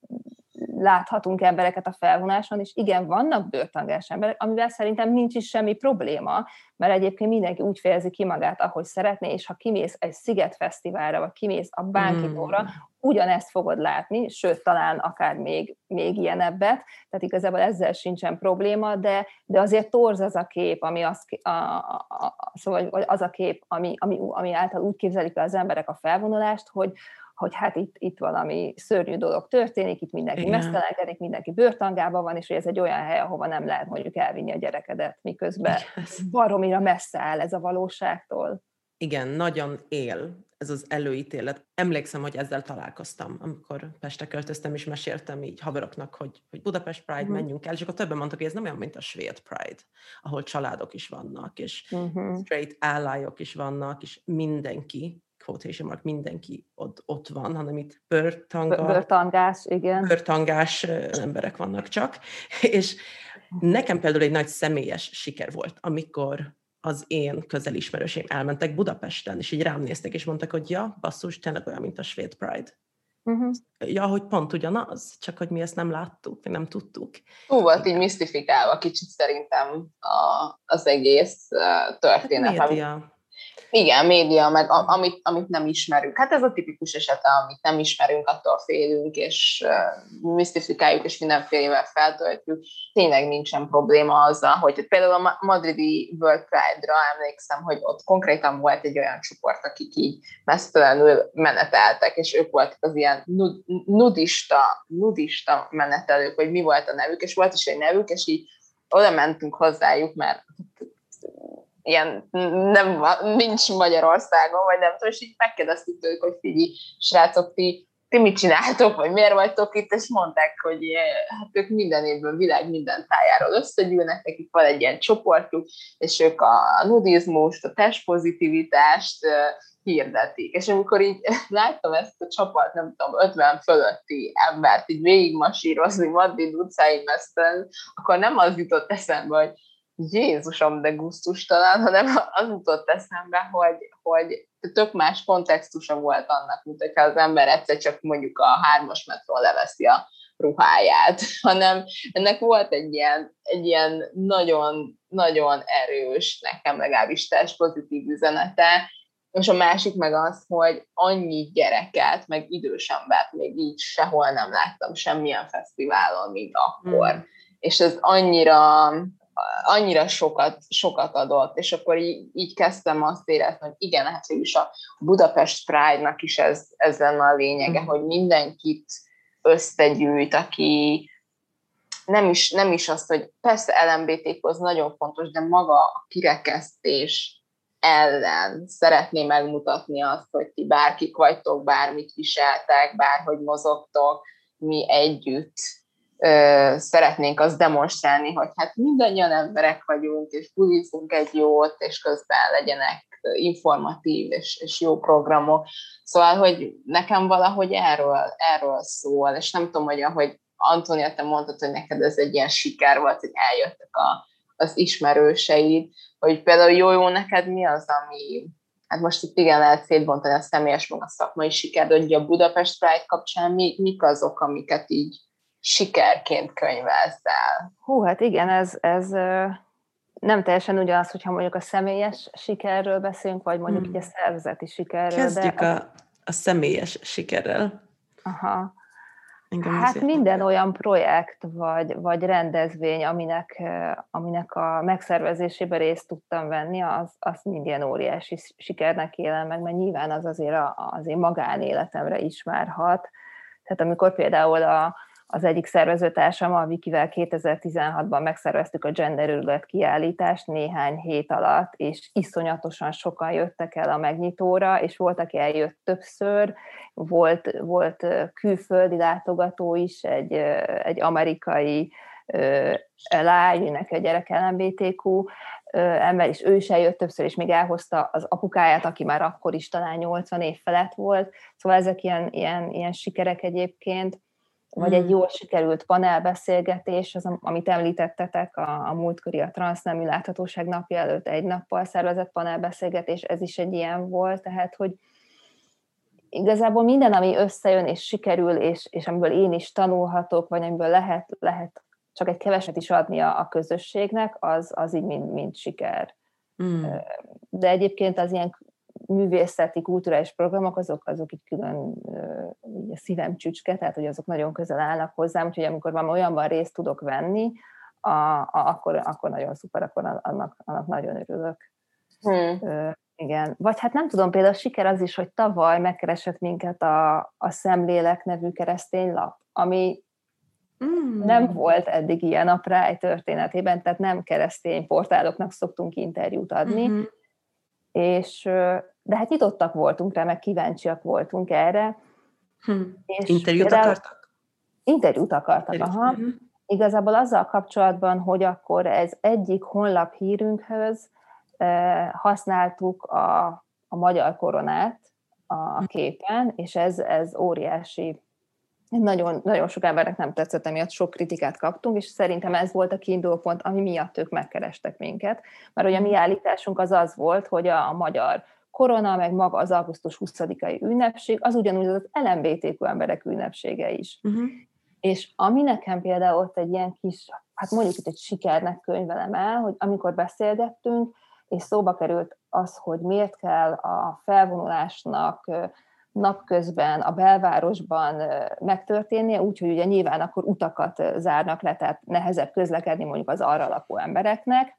S1: láthatunk embereket a felvonáson, és igen, vannak bőrtangás emberek, amivel szerintem nincs is semmi probléma, mert egyébként mindenki úgy fejezi ki magát, ahogy szeretné, és ha kimész egy Szigetfesztiválra, vagy kimész a Bánkitóra, mm. ugyanezt fogod látni, sőt, talán akár még, még ilyenebbet, tehát igazából ezzel sincsen probléma, de, de azért torz az a kép, ami az, a, a, a, szóval az a kép, ami, ami, ami által úgy képzelik el az emberek a felvonulást, hogy hogy hát itt, itt valami szörnyű dolog történik, itt mindenki mesztelenkedik, mindenki bőrtangában van, és hogy ez egy olyan hely, ahova nem lehet mondjuk elvinni a gyerekedet, miközben baromira messze áll ez a valóságtól.
S2: Igen, nagyon él ez az előítélet. Emlékszem, hogy ezzel találkoztam, amikor Pestre költöztem, és meséltem így haveroknak, hogy, hogy Budapest Pride, uh-huh. menjünk el, és akkor többen mondtak, hogy ez nem olyan, mint a svéd Pride, ahol családok is vannak, és uh-huh. straight ally-ok is vannak, és mindenki, quotation mark, mindenki ott, ott van, hanem itt bőrtanga,
S1: bőrtangás, igen.
S2: bőrtangás emberek vannak csak. És nekem például egy nagy személyes siker volt, amikor az én közeli ismerőseim elmentek Budapesten, és így rám néztek, és mondtak, hogy ja, basszus, tényleg olyan, mint a svéd Pride. Uh-huh. Ja, hogy pont ugyanaz, csak hogy mi ezt nem láttuk, nem tudtuk.
S3: Hú, volt így misztifikálva kicsit szerintem a, az egész uh, történet.
S2: Hát média.
S3: Igen, média, meg a, amit, amit nem ismerünk. Hát ez a tipikus esete, amit nem ismerünk, attól félünk, és uh, misztifikáljuk, és mindenfélevel feltöltjük. Tényleg nincsen probléma azzal, hogy például a madridi World Pride-ra emlékszem, hogy ott konkrétan volt egy olyan csoport, akik így mesztelenül meneteltek, és ők voltak az ilyen nud, nudista, nudista menetelők, vagy mi volt a nevük, és volt is egy nevük, és így oda mentünk hozzájuk, mert ilyen nem, nincs Magyarországon, vagy nem tudom, és így megkérdeztük tőlük, hogy figyelj, srácok, ti, ti mit csináltok, vagy miért vagytok itt, és mondták, hogy hát ők minden évben világ minden tájáról összegyűlnek, nekik van egy ilyen csoportjuk, és ők a nudizmust, a testpozitivitást hirdetik. És amikor így láttam ezt a csapat, nem tudom, ötven fölötti embert így végigmasírozni Madrid utcáin mesztelen, akkor nem az jutott eszembe, hogy Jézusom, de gusztustalan, hanem az jutott eszembe, hogy, hogy tök más kontextusa volt annak, mint hogyha az ember egyszer csak mondjuk a hármas metrón leveszi a ruháját, hanem ennek volt egy ilyen, egy ilyen nagyon, nagyon erős, nekem legalábbis testpozitív üzenete, és a másik meg az, hogy annyi gyereket, meg idős embert még így sehol nem láttam semmilyen fesztiválon, mint akkor. Mm. És ez annyira... annyira sokat, sokat adott, és akkor így, így kezdtem azt érezni, hogy igen, hát is a Budapest Pride-nak is ez, ez lenne a lényege, mm. hogy mindenkit összegyűjt, aki nem is, nem is azt, hogy persze el em bé té kó az nagyon fontos, de maga a kirekesztés ellen szeretné megmutatni azt, hogy ti bárkik vagytok, bármit viseltek, bárhogy mozogtok, mi együtt szeretnénk azt demonstrálni, hogy hát mindannyian emberek vagyunk, és bulizunk egy jót, és közben legyenek informatív és, és jó programok. Szóval, hogy nekem valahogy erről, erről szól, és nem tudom, hogy ahogy Antónia, te mondtad, hogy neked ez egy ilyen siker volt, hogy eljöttek a, az ismerőseid, hogy például jó-jó neked mi az, ami, hát most itt igen lehet szétbontani a személyes meg a szakmai siker, de ugye a Budapest Pride kapcsán mi, mik azok, amiket így sikerként könyvelsz el?
S1: Hú, hát igen, ez, ez nem teljesen ugyanaz, hogyha mondjuk a személyes sikerről beszélünk, vagy mondjuk hmm. így a szervezeti sikerről.
S2: Kezdjük
S1: de
S2: a, a személyes sikerrel.
S1: Aha.
S2: Engem
S1: Hát minden el. olyan projekt, vagy, vagy rendezvény, aminek, aminek a megszervezésében részt tudtam venni, az, az mind ilyen óriási sikernek élem meg, mert nyilván az azért a, az én magánéletemre is várhat. Tehát amikor például a, az egyik szervezőtársam, a Vikivel kétezer-tizenhatban megszerveztük a Gender Örület kiállítást néhány hét alatt, és iszonyatosan sokan jöttek el a megnyitóra, és volt, aki eljött többször, volt, volt külföldi látogató is, egy, egy amerikai lány, neki a gyerek el em bé té kú ember, és ő is eljött többször, és még elhozta az apukáját, aki már akkor is talán nyolcvan év felett volt. Szóval ezek ilyen, ilyen, ilyen sikerek egyébként. Vagy egy jól sikerült panelbeszélgetés, az, amit említettetek a, a múltkori a transznemű láthatóság napja előtt egy nappal szervezett panelbeszélgetés, ez is egy ilyen volt, tehát, hogy igazából minden, ami összejön és sikerül, és, és amiből én is tanulhatok, vagy amiből lehet, lehet csak egy keveset is adni a, a közösségnek, az, az így mind, mind siker. Mm. De egyébként az ilyen művészeti, kulturális programok, azok, azok így külön így a szívem csücske, tehát hogy azok nagyon közel állnak hozzám, úgyhogy amikor már olyanban részt tudok venni, a, a, akkor, akkor nagyon szuper, akkor annak, annak nagyon örülök. Hmm. Ö, igen. Vagy hát nem tudom, például siker az is, hogy tavaly megkeresett minket a, a Szemlélek nevű keresztény lap, ami hmm. nem volt eddig ilyen a Pride történetében, tehát nem keresztény portáloknak szoktunk interjút adni, hmm. és de hát nyitottak voltunk rá, meg kíváncsiak voltunk erre.
S2: Hm. És interjút akartak?
S1: Interjút akartak, interjút. aha. Uh-huh. Igazából azzal kapcsolatban, hogy akkor ez egyik honlap hírünkhöz eh, használtuk a, a magyar koronát a képen, és ez, ez óriási, nagyon, nagyon sok embernek nem tetszett, emiatt sok kritikát kaptunk, és szerintem ez volt a kiinduló pont, ami miatt ők megkerestek minket. Mert ugye a mi állításunk az az volt, hogy a, a magyar korona, meg maga az augusztus huszadikai ünnepség, az ugyanúgy az el em bé té kú emberek ünnepsége is. Uh-huh. És ami nekem például ott egy ilyen kis, hát mondjuk itt egy sikernek könyvelem el, hogy amikor beszélgettünk, és szóba került az, hogy miért kell a felvonulásnak napközben a belvárosban megtörténnie, úgyhogy ugye nyilván akkor utakat zárnak le, tehát nehezebb közlekedni mondjuk az arra lakó embereknek,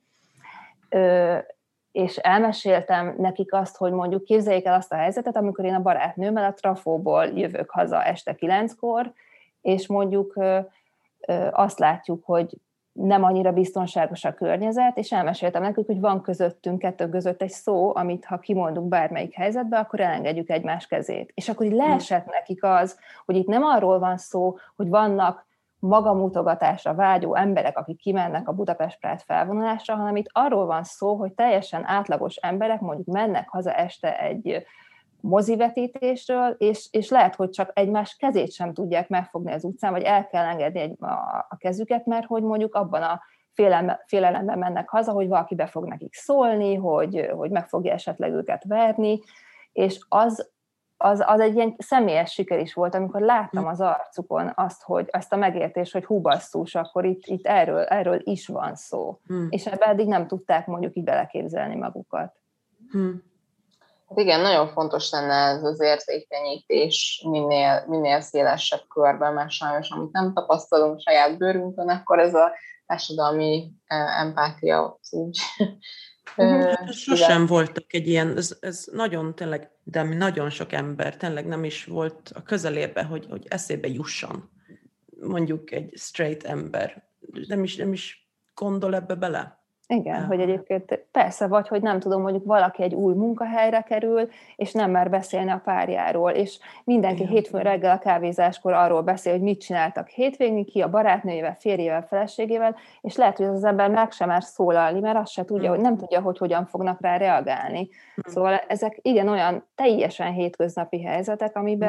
S1: és elmeséltem nekik azt, hogy mondjuk képzeljék el azt a helyzetet, amikor én a barátnőmmel a trafóból jövök haza este kilenckor, és mondjuk azt látjuk, hogy nem annyira biztonságos a környezet, és elmeséltem nekik, hogy van közöttünk, kettő között egy szó, amit ha kimondunk bármelyik helyzetbe, akkor elengedjük egymás kezét. És akkor így leesett nekik az, hogy itt nem arról van szó, hogy vannak magamutogatásra vágyó emberek, akik kimennek a Budapest Pride felvonulásra, hanem itt arról van szó, hogy teljesen átlagos emberek mondjuk mennek haza este egy mozivetítésről, és, és lehet, hogy csak egymás kezét sem tudják megfogni az utcán, vagy el kell engedni egy, a, a kezüket, mert hogy mondjuk abban a félelme, félelemben mennek haza, hogy valaki be fog nekik szólni, hogy, hogy meg fogja esetleg őket verni, és az, az, az egy ilyen személyes siker is volt, amikor láttam az arcukon azt, hogy azt a megértés, hogy hú basszus, akkor itt, itt erről, erről is van szó. Hmm. És ebbe eddig nem tudták mondjuk így beleképzelni magukat.
S3: Hmm. Igen, nagyon fontos lenne ez az érzékenyítés minél, minél szélesebb körben, mert sajnos, amit nem tapasztalunk saját bőrünkön, akkor ez a társadalmi empátia az úgy...
S2: Hát sosem voltak egy ilyen, ez, ez nagyon tényleg, de nagyon sok ember tényleg nem is volt a közelében, hogy, hogy eszébe jusson. Mondjuk egy straight ember. Nem is, nem is gondol ebbe bele.
S1: Igen, ja. Hogy egyébként persze, vagy hogy nem tudom, mondjuk valaki egy új munkahelyre kerül, és nem mer beszélni a párjáról, és mindenki igen. Hétfőn reggel a kávézáskor arról beszél, hogy mit csináltak hétvégén, ki a barátnőjével, férjével, feleségével, és lehet, hogy az ember meg sem mer szólalni, mert azt se tudja, hmm. hogy nem tudja, hogy hogyan fognak rá reagálni. Hmm. Szóval ezek igen olyan teljesen hétköznapi helyzetek, amiben hmm.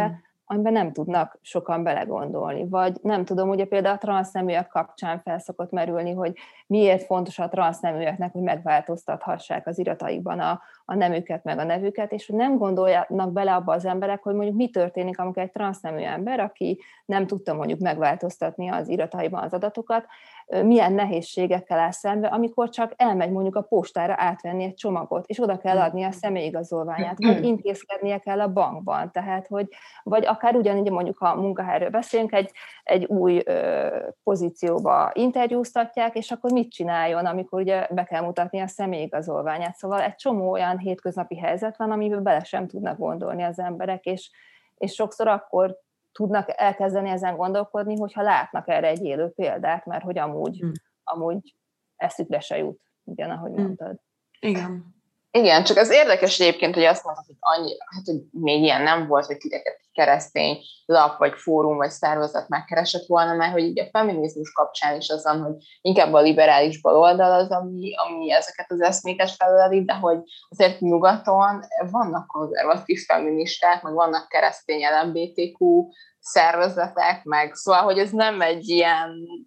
S1: amiben nem tudnak sokan belegondolni. Vagy nem tudom, ugye például a transzneműek kapcsán felszokott merülni, hogy miért fontos a transzneműeknek, hogy megváltoztathassák az irataikban a, a nemüket, meg a nevüket, és hogy nem gondoljanak bele abba az emberek, hogy mondjuk mi történik, amikor egy transznemű ember, aki nem tudta mondjuk megváltoztatni az irataiban az adatokat, milyen nehézségekkel áll szembe, amikor csak elmegy mondjuk a postára átvenni egy csomagot, és oda kell adni a személyigazolványát, vagy intézkednie kell a bankban. Tehát, hogy, vagy akár ugyanígy mondjuk, ha munkahelyről beszélünk, egy, egy új ö, pozícióba interjúztatják, és akkor mit csináljon, amikor ugye be kell mutatni a személyigazolványát. Szóval egy csomó olyan hétköznapi helyzet van, amiben bele sem tudnak gondolni az emberek, és, és sokszor akkor tudnak elkezdeni ezen gondolkodni, hogyha látnak erre egy élő példát, mert hogy amúgy, hmm. amúgy eszükbe se jut, ugyan, ahogy mondtad.
S2: Igen.
S3: Igen, csak az érdekes egyébként, hogy azt mondtad, hogy annyira, hát, hogy még ilyen nem volt, hogy titeket keresztény lap, vagy fórum, vagy szervezet megkeresett volna, mert hogy így a feminizmus kapcsán is azon, hogy inkább a liberális baloldal az, ami, ami ezeket az eszméket felöleli, de hogy azért nyugaton vannak konzervatív feministák, meg vannak keresztény el em bé té kú szervezetek, meg szóval, hogy ez nem egy ilyen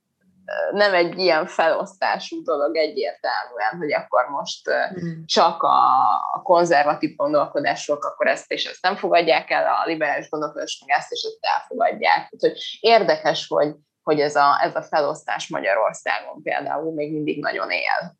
S3: nem egy ilyen felosztású dolog egyértelműen, hogy akkor most mm. csak a, a konzervatív gondolkodások, akkor ezt és ezt nem fogadják el, a liberális gondolkodások meg ezt és ezt elfogadják. Úgyhogy érdekes, hogy, hogy ez, a, ez a felosztás Magyarországon például még mindig nagyon él.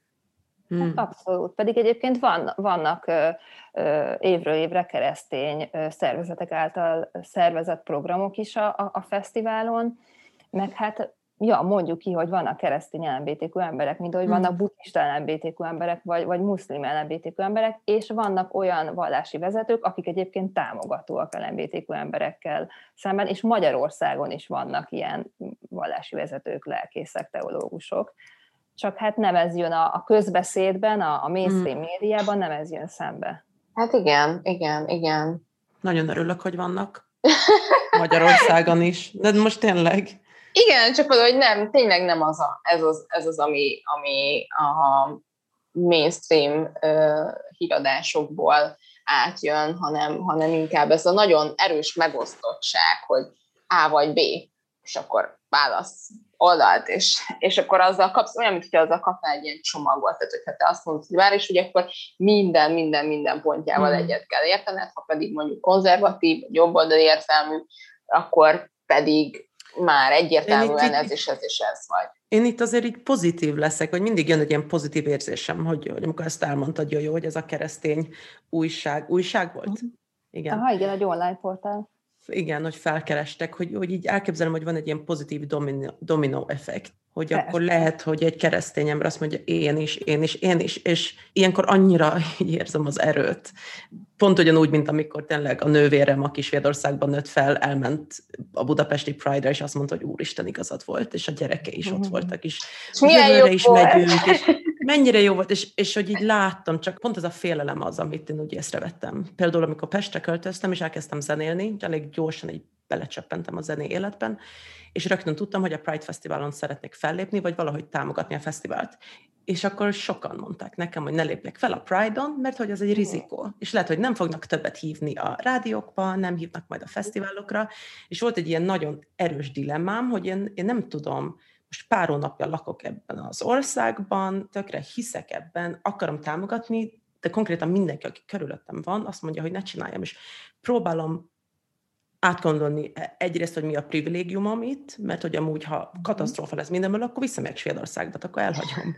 S1: Mm. Abszolút. Pedig egyébként van, vannak ö, ö, évről évre keresztény ö, szervezetek által szervezett programok is a, a, a fesztiválon, meg hát ja, mondjuk ki, hogy vannak keresztény el em bé té kú emberek, mint ahogy hmm. vannak buddhista el em bé té kú emberek, vagy, vagy muszlim el em bé té kú emberek, és vannak olyan vallási vezetők, akik egyébként támogatóak el em bé té kú emberekkel szemben, és Magyarországon is vannak ilyen vallási vezetők, lelkészek, teológusok. Csak hát nem ez jön a, a közbeszédben, a, a mainstream hmm. médiában, nem ez jön szembe.
S3: Hát igen, igen, igen.
S2: Nagyon örülök, hogy vannak Magyarországon is, de most tényleg...
S3: Igen, csak valahogy nem, tényleg nem az, a, ez, az, ez az, ami, ami a mainstream uh, híradásokból átjön, hanem, hanem inkább ez a nagyon erős megosztottság, hogy A vagy B, és akkor válasz oldalt, és, és akkor azzal kapsz, olyan, mint hogyha azzal kapnál egy ilyen csomagot, tehát hogyha te azt mondod, hogy vár, és ugye akkor minden, minden, minden pontjával mm. egyet kell értened, ha pedig mondjuk konzervatív, vagy jobboldali értelmű, akkor pedig már egyértelműen itt, ez is ez is ez vagy.
S2: Én itt azért így pozitív leszek, hogy mindig jön egy ilyen pozitív érzésem, hogy, hogy amikor ezt elmondtad, jó, jó, hogy ez a keresztény újság, újság volt?
S1: Igen. Aha, igen, egy online portál.
S2: Igen, hogy felkerestek, hogy, hogy így elképzelem, hogy van egy ilyen pozitív domino, domino effekt, hogy Persze. akkor lehet, hogy egy keresztény ember azt mondja, én is, én is, én is, és ilyenkor annyira érzem az erőt. Pont ugyanúgy, mint amikor tényleg a nővérem, aki Svédországban nőtt fel, elment a budapesti Pride-ra, és azt mondta, hogy úristen, igazad volt, és a gyerekei is ott voltak, és jövőre is volt. megyünk, és mennyire jó volt, és, és hogy így láttam, csak pont ez a félelem az, amit én úgy észrevettem. Például, amikor Pestre költöztem, és elkezdtem zenélni, elég gyorsan így belecseppentem a zené életben, és rögtön tudtam, hogy a Pride Fesztiválon szeretnék fellépni, vagy valahogy támogatni a fesztivált. És akkor sokan mondták nekem, hogy ne lépjek fel a Pride-on, mert hogy ez egy rizikó. És lehet, hogy nem fognak többet hívni a rádiókba, nem hívnak majd a fesztiválokra. És volt egy ilyen nagyon erős dilemmám, hogy én, én nem tudom, most pár hónapja lakok ebben az országban, tökre hiszek ebben, akarom támogatni, de konkrétan mindenki, aki körülöttem van, azt mondja, hogy ne csináljam. És próbálom átgondolni egyrészt, hogy mi a privilégiumom itt, mert hogy amúgy, ha katasztrófa lesz mindenből, akkor visszamegyek Svédországba, akkor elhagyom.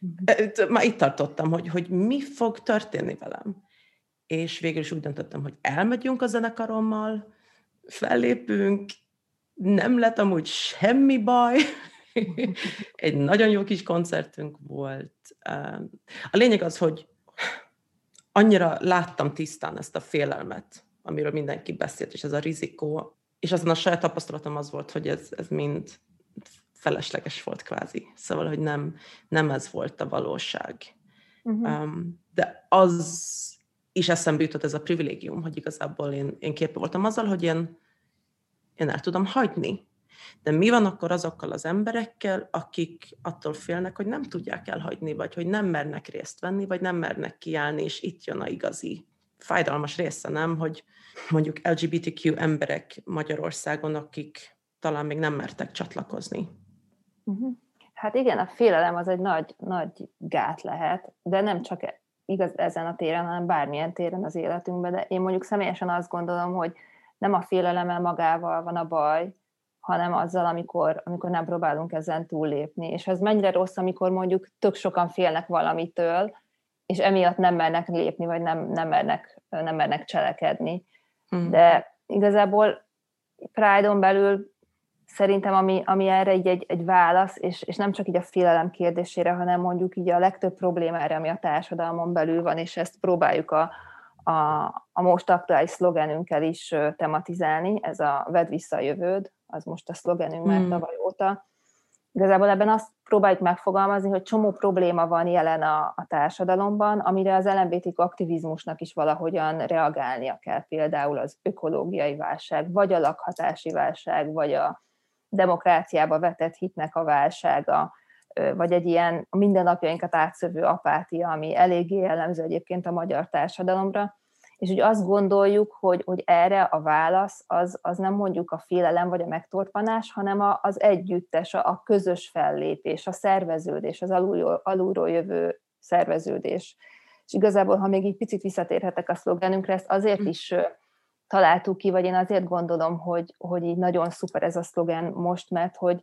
S2: Már itt tartottam, hogy, hogy mi fog történni velem. És végül is úgy döntöttem, hogy elmegyünk a zenekarommal, fellépünk, nem lett amúgy semmi baj. Egy nagyon jó kis koncertünk volt. A lényeg az, hogy annyira láttam tisztán ezt a félelmet, amiről mindenki beszélt, és ez a rizikó. És azon a saját tapasztalatom az volt, hogy ez, ez mind felesleges volt kvázi. Szóval, hogy nem, nem ez volt a valóság. Uh-huh. Um, de az is eszembe jutott ez a privilégium, hogy igazából én, én képbe voltam azzal, hogy én, én el tudom hagyni. De mi van akkor azokkal az emberekkel, akik attól félnek, hogy nem tudják elhagyni, vagy hogy nem mernek részt venni, vagy nem mernek kiállni, és itt jön a igazi fájdalmas része, nem, hogy mondjuk el gé bé té kú emberek Magyarországon, akik talán még nem mertek csatlakozni.
S1: Uh-huh. Hát igen, a félelem az egy nagy, nagy gát lehet, de nem csak igaz ezen a téren, hanem bármilyen téren az életünkben, de én mondjuk személyesen azt gondolom, hogy nem a félelemmel magával van a baj, hanem azzal, amikor, amikor nem próbálunk ezen túllépni. És ez mennyire rossz, amikor mondjuk tök sokan félnek valamitől, és emiatt nem mernek lépni, vagy nem, nem, mernek, nem mernek cselekedni. Hmm. De igazából Pride-on belül szerintem, ami, ami erre így egy, egy válasz, és, és nem csak így a félelem kérdésére, hanem mondjuk így a legtöbb problémára, ami a társadalmon belül van, és ezt próbáljuk a, a, a most aktuális szlogenünkkel is tematizálni, ez a vedd vissza a jövőd, az most a szlogenünk már hmm. tavaly óta. Igazából ebben azt próbáljuk megfogalmazni, hogy csomó probléma van jelen a, a társadalomban, amire az el em bé té kú aktivizmusnak is valahogyan reagálnia kell, például az ökológiai válság, vagy a lakhatási válság, vagy a demokráciába vetett hitnek a válsága, vagy egy ilyen mindennapjainkat átszövő apátia, ami eléggé jellemző egyébként a magyar társadalomra. És úgy azt gondoljuk, hogy, hogy erre a válasz az, az nem mondjuk a félelem vagy a megtorpanás, hanem a, az együttes, a, a közös fellépés, a szerveződés, az alulról, alulról jövő szerveződés. És igazából, ha még így picit visszatérhetek a szlogenünkre, ezt azért is találtuk ki, vagy én azért gondolom, hogy, hogy így nagyon szuper ez a szlogen most, mert hogy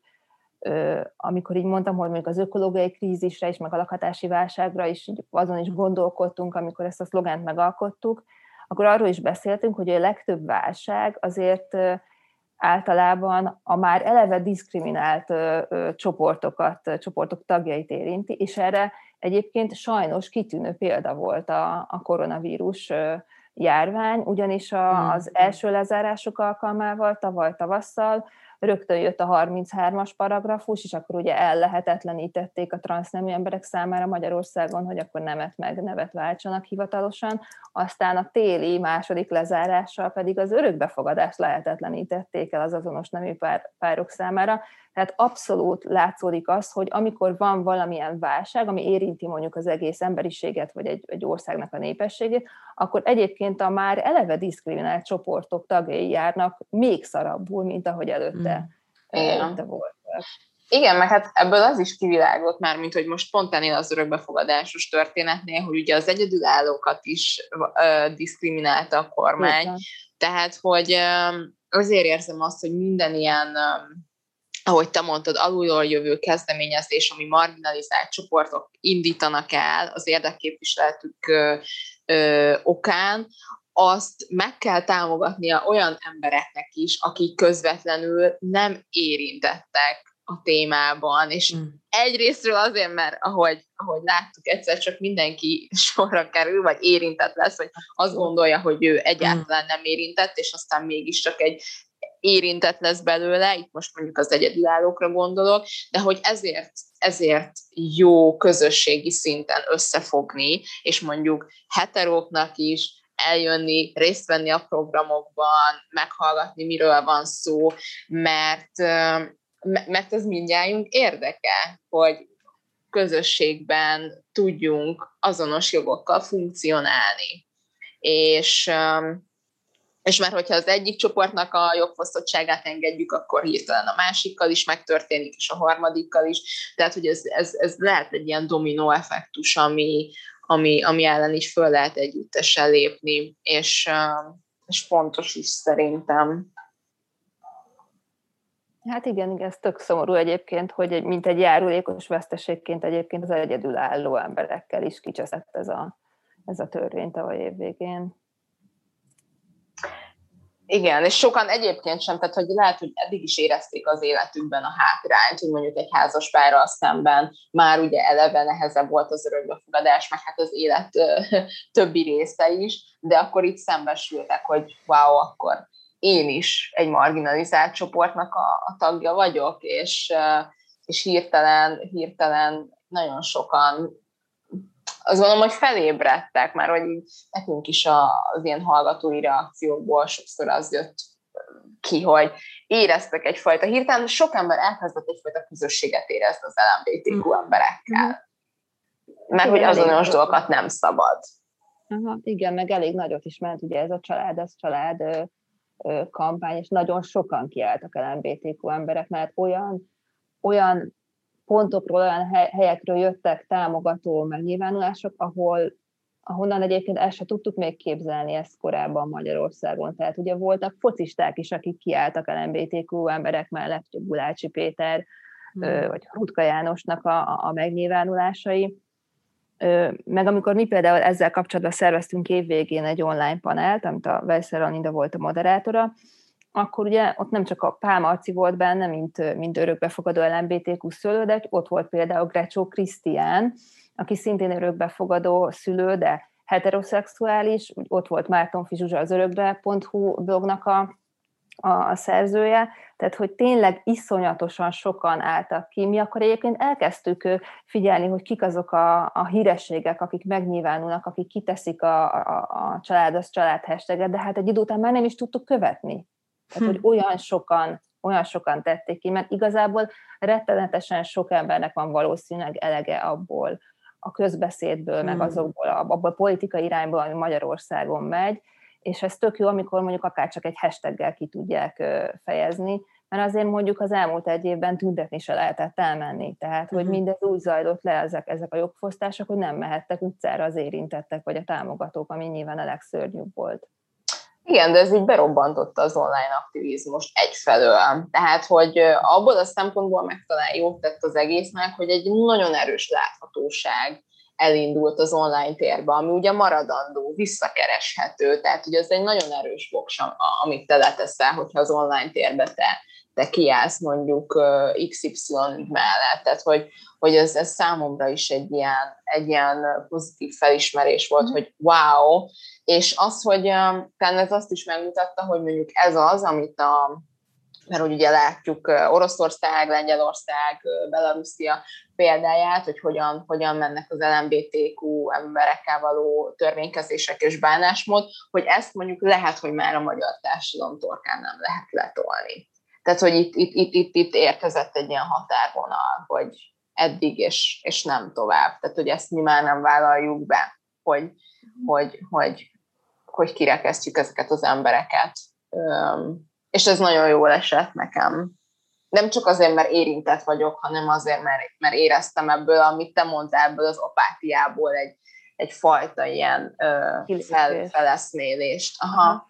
S1: ö, amikor így mondtam, hogy mondjuk az ökológiai krízisre is, meg a lakhatási válságra is, azon is gondolkodtunk, amikor ezt a szlogent megalkottuk, akkor arról is beszéltünk, hogy a legtöbb válság azért ö, általában a már eleve diszkriminált ö, ö, csoportokat, ö, csoportok tagjait érinti, és erre egyébként sajnos kitűnő példa volt a, a koronavírus ö, járvány, ugyanis a, az első lezárások alkalmával tavaly tavasszal rögtön jött a harminchármas paragrafus, és akkor ugye ellehetetlenítették a transznemű emberek számára Magyarországon, hogy akkor nemet meg nevet váltsanak hivatalosan. Aztán a téli második lezárással pedig az örökbefogadást lehetetlenítették el az azonos nemű pár, párok számára. Tehát abszolút látszódik az, hogy amikor van valamilyen válság, ami érinti mondjuk az egész emberiséget, vagy egy, egy országnak a népességét, akkor egyébként a már eleve diszkriminált csoportok tagjai járnak még szarabbul, mint ahogy előtte, mm. előtte voltak.
S3: Igen, meg hát ebből az is kivilágott már, mint hogy most pont ennél az örökbefogadásos történetnél, hogy ugye az egyedülállókat is uh, diszkriminálta a kormány. Igen. Tehát, hogy um, azért érzem azt, hogy minden ilyen um, ahogy te mondtad, alulról jövő kezdeményezés, ami marginalizált csoportok indítanak el az érdekképviseletük ö, ö, okán, azt meg kell támogatnia olyan embereknek is, akik közvetlenül nem érintettek a témában, és mm. egyrésztről azért, mert ahogy, ahogy láttuk, egyszer csak mindenki sorra kerül, vagy érintett lesz, vagy azt gondolja, hogy ő egyáltalán nem érintett, és aztán mégiscsak egy érintett lesz belőle, itt most mondjuk az egyedülállókra gondolok, de hogy ezért, ezért jó közösségi szinten összefogni, és mondjuk heteróknak is eljönni, részt venni a programokban, meghallgatni, miről van szó, mert, mert ez mindjárt érdeke, hogy közösségben tudjunk azonos jogokkal funkcionálni. És És már hogyha az egyik csoportnak a jogfosztottságát engedjük, akkor hirtelen a másikkal is megtörténik, és a harmadikkal is. Tehát, hogy ez, ez, ez lehet egy ilyen dominó effektus, ami, ami, ami ellen is föl lehet együttesen lépni, és, és fontos is szerintem.
S1: Hát igen, igen, ez tök szomorú egyébként, hogy egy, mint egy járulékos veszteségként egyébként az egyedülálló emberekkel is kicseszett ez a, ez a törvény tavaly év végén.
S3: Igen, és sokan egyébként sem, tehát hogy lehet, hogy eddig is érezték az életükben a hátrányt, hogy mondjuk egy házas párral szemben már ugye eleve nehezebb volt az örökbefogadás, meg hát az élet többi része is, de akkor itt szembesültek, hogy wow, akkor én is egy marginalizált csoportnak a, a tagja vagyok, és, és hirtelen, hirtelen nagyon sokan azt gondolom, hogy felébredtek, mert hogy nekünk is az ilyen hallgatói reakciókból sokszor az jött ki, hogy éreztek egyfajta, hirtelen sok ember elkezdett egyfajta közösséget érezni az el em bé té kú emberekkel. Mert hogy azonos dolgokat nem szabad.
S1: Aha, igen, meg elég nagyot is ment ugye ez a család, az család ö, ö, kampány, és nagyon sokan kiálltak el el bé té kú emberek, mert olyan, olyan pontokról, olyan helyekről jöttek támogató megnyilvánulások, ahol, ahonnan egyébként el se tudtuk még képzelni ezt korábban Magyarországon. Tehát ugye voltak focisták is, akik kiálltak el el bé té kú emberek mellett, ugye Gulácsi Péter, hmm. vagy Rutka Jánosnak a, a megnyilvánulásai. Meg amikor mi például ezzel kapcsolatban szerveztünk évvégén egy online panelt, amit a Weissler Aninda volt a moderátora, akkor ugye ott nem csak a Pál Marci volt benne, mint, mint örökbefogadó el em bé té kú szülő, de ott volt például Grecsó Krisztián, aki szintén örökbefogadó szülő, de heteroszexuális, ott volt Mártonfi Zsuzsa az örökbe pont hú blognak a, a, a szerzője, tehát hogy tényleg iszonyatosan sokan álltak ki. Mi akkor egyébként elkezdtük figyelni, hogy kik azok a, a hírességek, akik megnyilvánulnak, akik kiteszik a, a, a család, az család hashtaget, de hát egy idő után már nem is tudtuk követni. Tehát, hogy olyan sokan, olyan sokan tették ki, mert igazából rettenetesen sok embernek van valószínűleg elege abból a közbeszédből, hmm. meg azokból, abból a politikai irányból, ami Magyarországon megy, és ez tök jó, amikor mondjuk akár csak egy hashtaggel ki tudják fejezni, mert azért mondjuk az elmúlt egy évben tüntetni se lehetett elmenni. Tehát, hogy mindez úgy zajlott le ezek, ezek a jogfosztások, hogy nem mehettek utcára az érintettek, vagy a támogatók, ami nyilván a legszörnyűbb volt.
S3: Igen, de ez így berobbantotta az online aktivizmust egyfelől. Tehát, hogy abból a szempontból megtalán jót tett az egésznek, hogy egy nagyon erős láthatóság elindult az online térbe, ami ugye maradandó, visszakereshető, tehát ugye ez egy nagyon erős voks, amit te leteszel, hogyha az online térbe te, te kiállsz mondjuk iksz ipszilon mellett, tehát hogy, hogy ez, ez számomra is egy ilyen, egy ilyen pozitív felismerés volt, mm. hogy wow, és az, hogy talán ez azt is megmutatta, hogy mondjuk ez az, amit a mert úgy ugye látjuk Oroszország, Lengyelország, Belaruszia példáját, hogy hogyan, hogyan mennek az el em bé té kú emberekkel való törvénykezések és bánásmód, hogy ezt mondjuk lehet, hogy már a magyar társadalom torkán nem lehet letolni. Tehát, hogy itt, itt, itt, itt, itt érkezett egy ilyen határvonal, hogy eddig és, és nem tovább. Tehát, hogy ezt mi már nem vállaljuk be, hogy, hogy, hogy, hogy kirekesztjük ezeket az embereket. És ez nagyon jól esett nekem. Nem csak azért, mert érintett vagyok, hanem azért, mert, mert éreztem ebből, amit te mondtál, ebből az apátiából egy, egy fajta ilyen uh, fel, feleszmélést. Aha. Aha.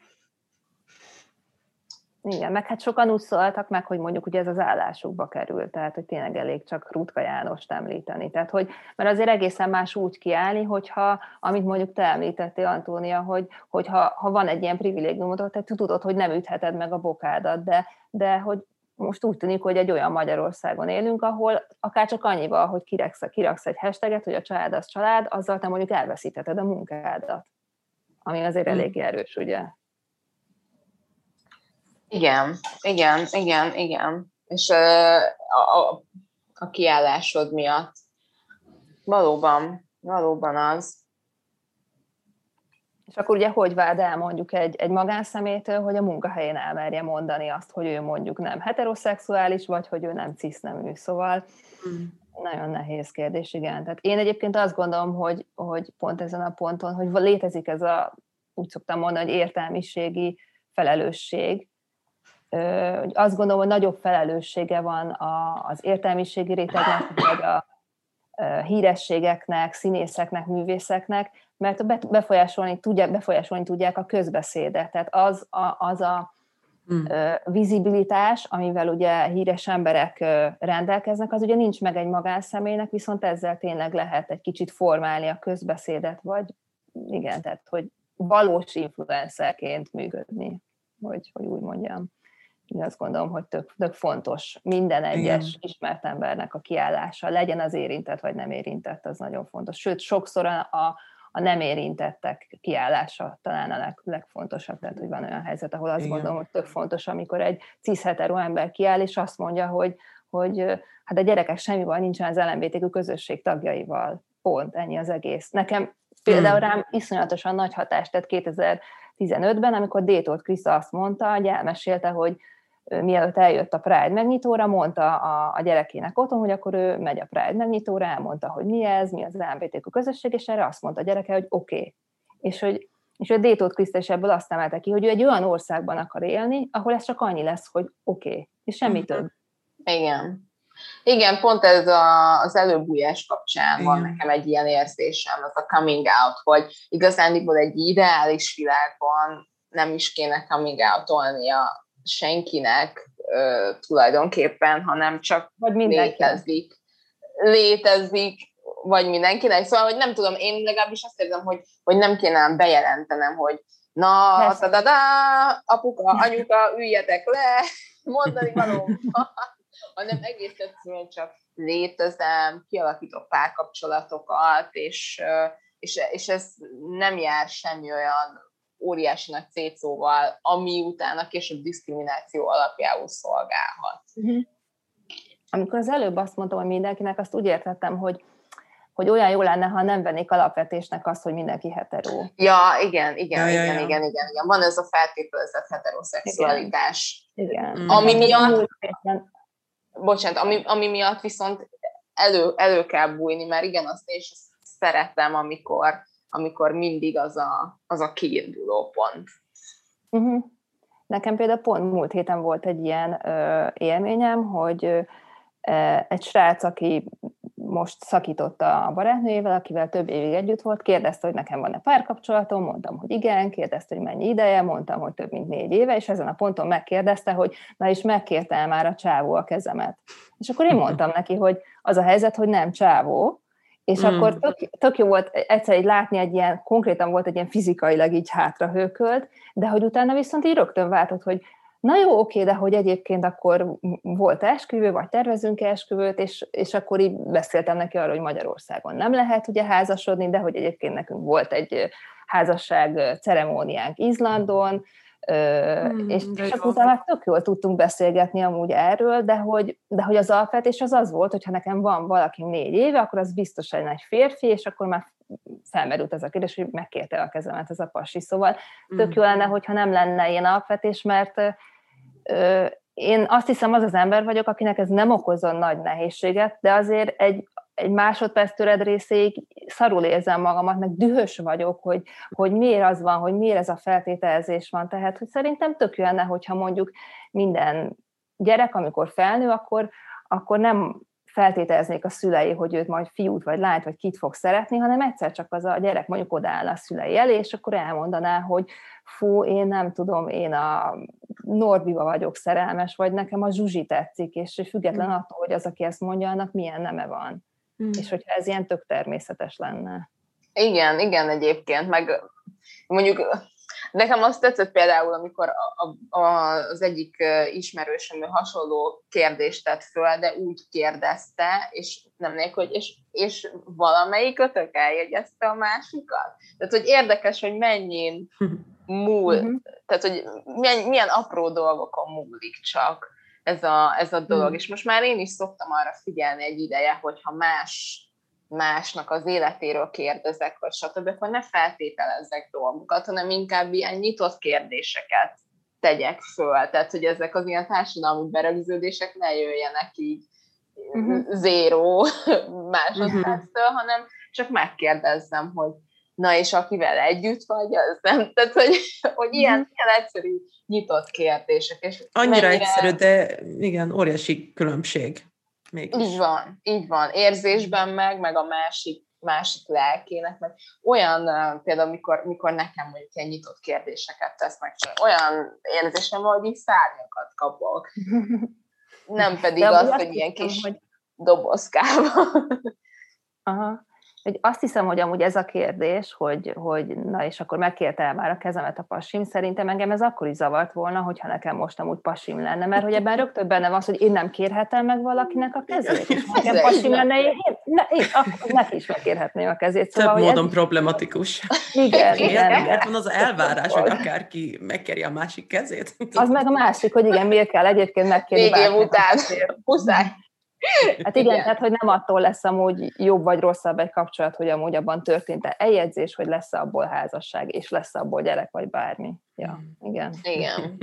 S1: Igen, meg hát sokan úgy szóltak meg, hogy mondjuk ugye ez az állásukba kerül, tehát hogy tényleg elég csak Rutka Jánost említeni. Tehát, hogy, mert azért egészen más úgy kiállni, hogyha, amit mondjuk te említettél, Antónia, hogy, hogyha ha van egy ilyen privilégiumod, te tudod, hogy nem ütheted meg a bokádat, de, de hogy most úgy tűnik, hogy egy olyan Magyarországon élünk, ahol akár csak annyival, hogy kiraksz, kiraksz egy hashtaget, hogy a család az család, azzal te mondjuk elveszítheted a munkádat, ami azért elég erős, ugye?
S3: Igen, igen, igen, igen. És uh, a, a, a kiállásod miatt valóban, valóban az.
S1: És akkor ugye hogy vád el mondjuk egy, egy magánszemélytől, hogy a munkahelyén elmerje mondani azt, hogy ő mondjuk nem heteroszexuális, vagy hogy ő nem cisznemű. Szóval mm. nagyon nehéz kérdés, igen. Tehát én egyébként azt gondolom, hogy, hogy pont ezen a ponton, hogy létezik ez a, úgy szoktam mondani, hogy értelmiségi felelősség. Azt gondolom, hogy nagyobb felelőssége van az értelmiségi rétegnek, vagy a hírességeknek, színészeknek, művészeknek, mert befolyásolni tudják, befolyásolni tudják a közbeszédet. Tehát az a, az a hmm. vizibilitás, amivel ugye híres emberek rendelkeznek, az ugye nincs meg egy magánszemélynek, viszont ezzel tényleg lehet egy kicsit formálni a közbeszédet, vagy igen, tehát hogy valós influencerként működni, hogy, hogy úgy mondjam. Én azt gondolom, hogy tök, tök fontos minden egyes igen. ismert embernek a kiállása, legyen az érintett, vagy nem érintett, az nagyon fontos. Sőt, sokszor a, a nem érintettek kiállása talán a leg, legfontosabb, tehát hogy van olyan helyzet, ahol azt igen. gondolom, hogy tök fontos, amikor egy cis-hetero ember kiáll, és azt mondja, hogy, hogy hát a gyerekek semmi baj nincsen az el em bé té kú közösség tagjaival. Pont, ennyi az egész. Nekem például rám iszonyatosan nagy hatást tett kétezer-tizenötben, amikor Détóth Krisza azt mondta, hogy elmesélte, hogy mielőtt eljött a Pride megnyitóra, mondta a, a gyerekének otthon, hogy akkor ő megy a Pride megnyitóra, elmondta, hogy mi ez, mi az el em bé té kú közösség, és erre azt mondta a gyereke, hogy oké. Okay. és hogy, és a Détót Kriszta is ebből azt emelte ki, hogy ő egy olyan országban akar élni, ahol ez csak annyi lesz, hogy oké, okay, és semmi uh-huh. több.
S3: Igen. Igen, pont ez a, az előbújás kapcsán van
S2: Igen.
S3: nekem egy ilyen érzésem, az a coming out, hogy igazándiból egy ideális világban nem is kéne coming out-olnia senkinek ö, tulajdonképpen, hanem csak
S1: vagy
S3: létezik. Létezik, vagy mindenkinek. Szóval, hogy nem tudom, én legalábbis azt érzem, hogy, hogy nem kéne bejelentenem, hogy na, tadadá, apuka, anyuka, üljetek le, mondani való, hanem egész egyszerűen csak létezem, kialakítok párkapcsolatokat, és, és, és ez nem jár semmi olyan óriási nagy cécóval, ami utána később diszkrimináció alapjául szolgálhat.
S1: Uh-huh. Amikor az előbb azt mondtam, hogy mindenkinek, azt úgy értettem, hogy, hogy olyan jó lenne, ha nem vennék alapvetésnek azt, hogy mindenki heteró.
S3: Ja, igen, igen,
S2: ja,
S3: igen,
S2: ja, ja.
S3: igen, igen, igen. Van ez a feltételezett heteroszexualitás.
S1: Igen. igen.
S3: Ami miatt, bocsánat, ami, ami miatt viszont elő, elő kell bújni, mert igen, azt én is szeretem, amikor, amikor mindig az a, az a kiinduló pont.
S1: Uh-huh. Nekem például pont múlt héten volt egy ilyen ö, élményem, hogy ö, egy srác, aki most szakította a barátnőjével, akivel több évig együtt volt, kérdezte, hogy nekem van-e párkapcsolatom, mondtam, hogy igen, kérdezte, hogy mennyi ideje, mondtam, hogy több mint négy éve, és ezen a ponton megkérdezte, hogy na és megkérte el már a csávó a kezemet. És akkor én mondtam neki, hogy az a helyzet, hogy nem csávó, és mm. akkor tök, tök jó volt egyszer így látni egy ilyen, konkrétan volt egy ilyen fizikailag így hátrahőkölt, de hogy utána viszont így rögtön váltott, hogy na jó, oké, de hogy egyébként akkor volt esküvő, vagy tervezünk esküvőt, és, és akkor így beszéltem neki arról, hogy Magyarországon nem lehet ugye házasodni, de hogy egyébként nekünk volt egy házasság ceremóniánk Izlandon, hmm, és, és akkor utána már tök jól tudtunk beszélgetni amúgy erről, de hogy, de hogy az alapvetés az az volt, hogyha nekem van valaki négy éve, akkor az biztos egy férfi, és akkor már felmerült ez a kérdés, hogy megkérte a kezemet ez a pasi. Szóval tök jó lenne, hogyha nem lenne ilyen alapvetés, mert ö, én azt hiszem, az az ember vagyok, akinek ez nem okozon nagy nehézséget, de azért egy, egy másodperc töredrészéig szarul érzem magamat, meg dühös vagyok, hogy, hogy miért az van, hogy miért ez a feltételezés van. Tehát, hogy szerintem tök jó lenne, hogyha mondjuk minden gyerek, amikor felnő, akkor, akkor nem feltételeznék a szülei, hogy őt majd fiút, vagy lányt, vagy kit fog szeretni, hanem egyszer csak az a gyerek mondjuk odaáll a szülei elé, és akkor elmondaná, hogy fú, én nem tudom, én a Norbiba vagyok szerelmes, vagy nekem a Zsuzsi tetszik, és független attól, hogy az, aki ezt mondja, annak milyen neme van. Mm. És hogyha ez ilyen tök természetes lenne.
S3: Igen, igen, egyébként, meg mondjuk nekem azt tetszett például, amikor a, a, az egyik ismerősöm hasonló kérdést tett föl, de úgy kérdezte, és nem nélkül, és, és valamelyikötök eljegyezte a másikat. Tehát, hogy érdekes, hogy mennyin múl, uh-huh. tehát, hogy milyen, milyen apró dolgokon múlik csak ez a, ez a dolog. Uh-huh. És most már én is szoktam arra figyelni egy ideje, hogyha más másnak az életéről kérdezek, vagy stb., akkor ne feltételezzek dolgokat, hanem inkább ilyen nyitott kérdéseket tegyek föl. Tehát, hogy ezek az ilyen társadalmi berögződések ne jöjjenek így uh-huh. zéró másodperctől, uh-huh. hanem csak megkérdezzem, hogy na és akivel együtt vagy, az nem. Tehát, hogy, hogy ilyen, uh-huh. ilyen egyszerű nyitott kérdések. És
S2: annyira mennyire... egyszerű, de igen, óriási különbség. Mégis.
S3: Így van, így van. Érzésben meg, meg a másik, másik lelkének, meg olyan, például mikor, mikor nekem mondjuk ilyen nyitott kérdéseket tesznek, olyan érzésem, hogy így szárnyakat kapok. Nem pedig
S1: de
S3: az,
S1: azt
S3: hogy ilyen
S1: hiszem,
S3: kis
S1: hogy...
S3: dobozkában.
S1: Aha. Azt hiszem, hogy amúgy ez a kérdés, hogy, hogy na és akkor megkérte el már a kezemet a pasim, szerintem engem ez akkor is zavart volna, hogyha nekem most amúgy pasim lenne, mert hogy ebben rögtön benne van az, hogy én nem kérhetem meg valakinek a kezét, és nekem pasim lenne, én, ne, én akkor neki is megkérhetném a kezét.
S2: Szóval, több módon ez... problematikus.
S1: Igen, igen, igen.
S2: Miért van az elvárás, hogy akárki megkéri a másik kezét?
S1: Az meg a másik, hogy igen, miért kell egyébként megkérni
S3: bárkit. Végén után, muszáj.
S1: Hát igen, igen, tehát hogy nem attól lesz amúgy jobb vagy rosszabb egy kapcsolat, hogy amúgy abban történt-e eljegyzés, hogy lesz abból házasság, és lesz abból gyerek, vagy bármi. Ja, igen.
S3: Igen.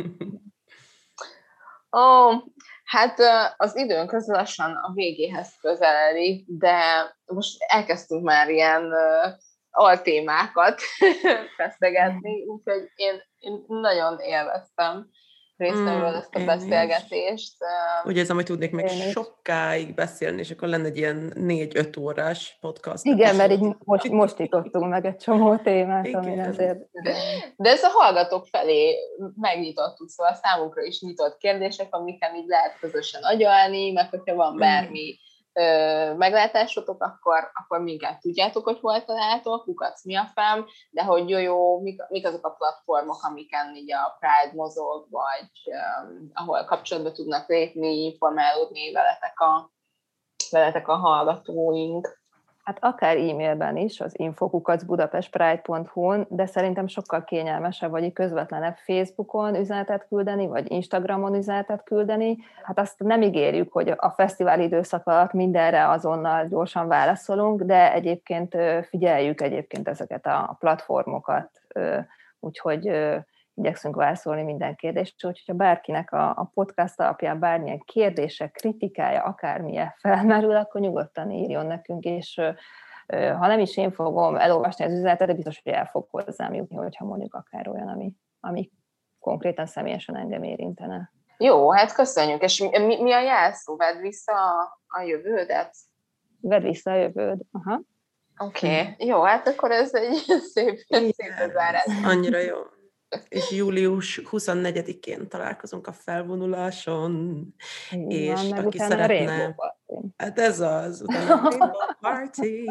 S3: Ó, hát az időnk az lassan a végéhez közeledik, de most elkezdtünk már ilyen altémákat feszegetni, úgyhogy én, én nagyon élveztem részemről mm, ezt a beszélgetést.
S2: Úgy érzem, hogy tudnék még sokáig beszélni, és akkor lenne egy ilyen négy-öt órás podcast.
S1: Igen, mert így most, most jutottunk meg egy csomó témát, igen. Amin azért...
S3: De ez a hallgatók felé megnyitottuk, szóval számunkra is nyitott kérdések, amiken így lehet közösen agyalni, meg hogyha van bármi ö, meglátásotok, akkor, akkor minket tudjátok, hogy hol találtok, Kukac mi a fám, de hogy jó, jó, mik, mik azok a platformok, amiken így a Pride mozog, vagy um, ahol kapcsolatba tudnak lépni, informálódni veletek a, veletek a hallgatóink.
S1: Hát akár e-mailben is, az info kukac budapestpride pont hu-n, de szerintem sokkal kényelmesebb, vagy közvetlenebb Facebookon üzenetet küldeni, vagy Instagramon üzenetet küldeni. Hát azt nem ígérjük, hogy a fesztivál időszak alatt mindenre azonnal gyorsan válaszolunk, de egyébként figyeljük egyébként ezeket a platformokat, úgyhogy igyekszünk válaszolni minden kérdést, úgyhogy ha bárkinek a, a podcast alapján bármilyen kérdése, kritikája, akármilyen felmerül, akkor nyugodtan írjon nekünk, és ha nem is én fogom elolvasni az üzenetet, de biztos, hogy el fog hozzám jutni, hogyha mondjuk akár olyan, ami, ami konkrétan személyesen engem érintene.
S3: Jó, hát köszönjük, és mi, mi a jelszó? Vedd vissza a, a jövődet?
S1: Vedd vissza a jövőd, aha.
S3: Oké, okay. Jó, hát akkor ez egy szép, szép zárás.
S2: Annyira jó. És július huszonnegyedikén találkozunk a felvonuláson, igen, és aki szeretne... Hát ez az, utána a Rainbow Party.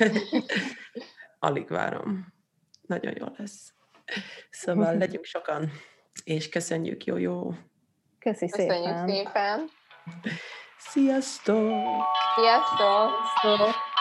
S2: Alig várom. Nagyon jó lesz. Szóval legyünk sokan, és köszönjük, jó-jó.
S1: Köszi szépen.
S3: Köszönjük szépen.
S2: Sziasztok!
S3: Sziasztok! Sziasztok.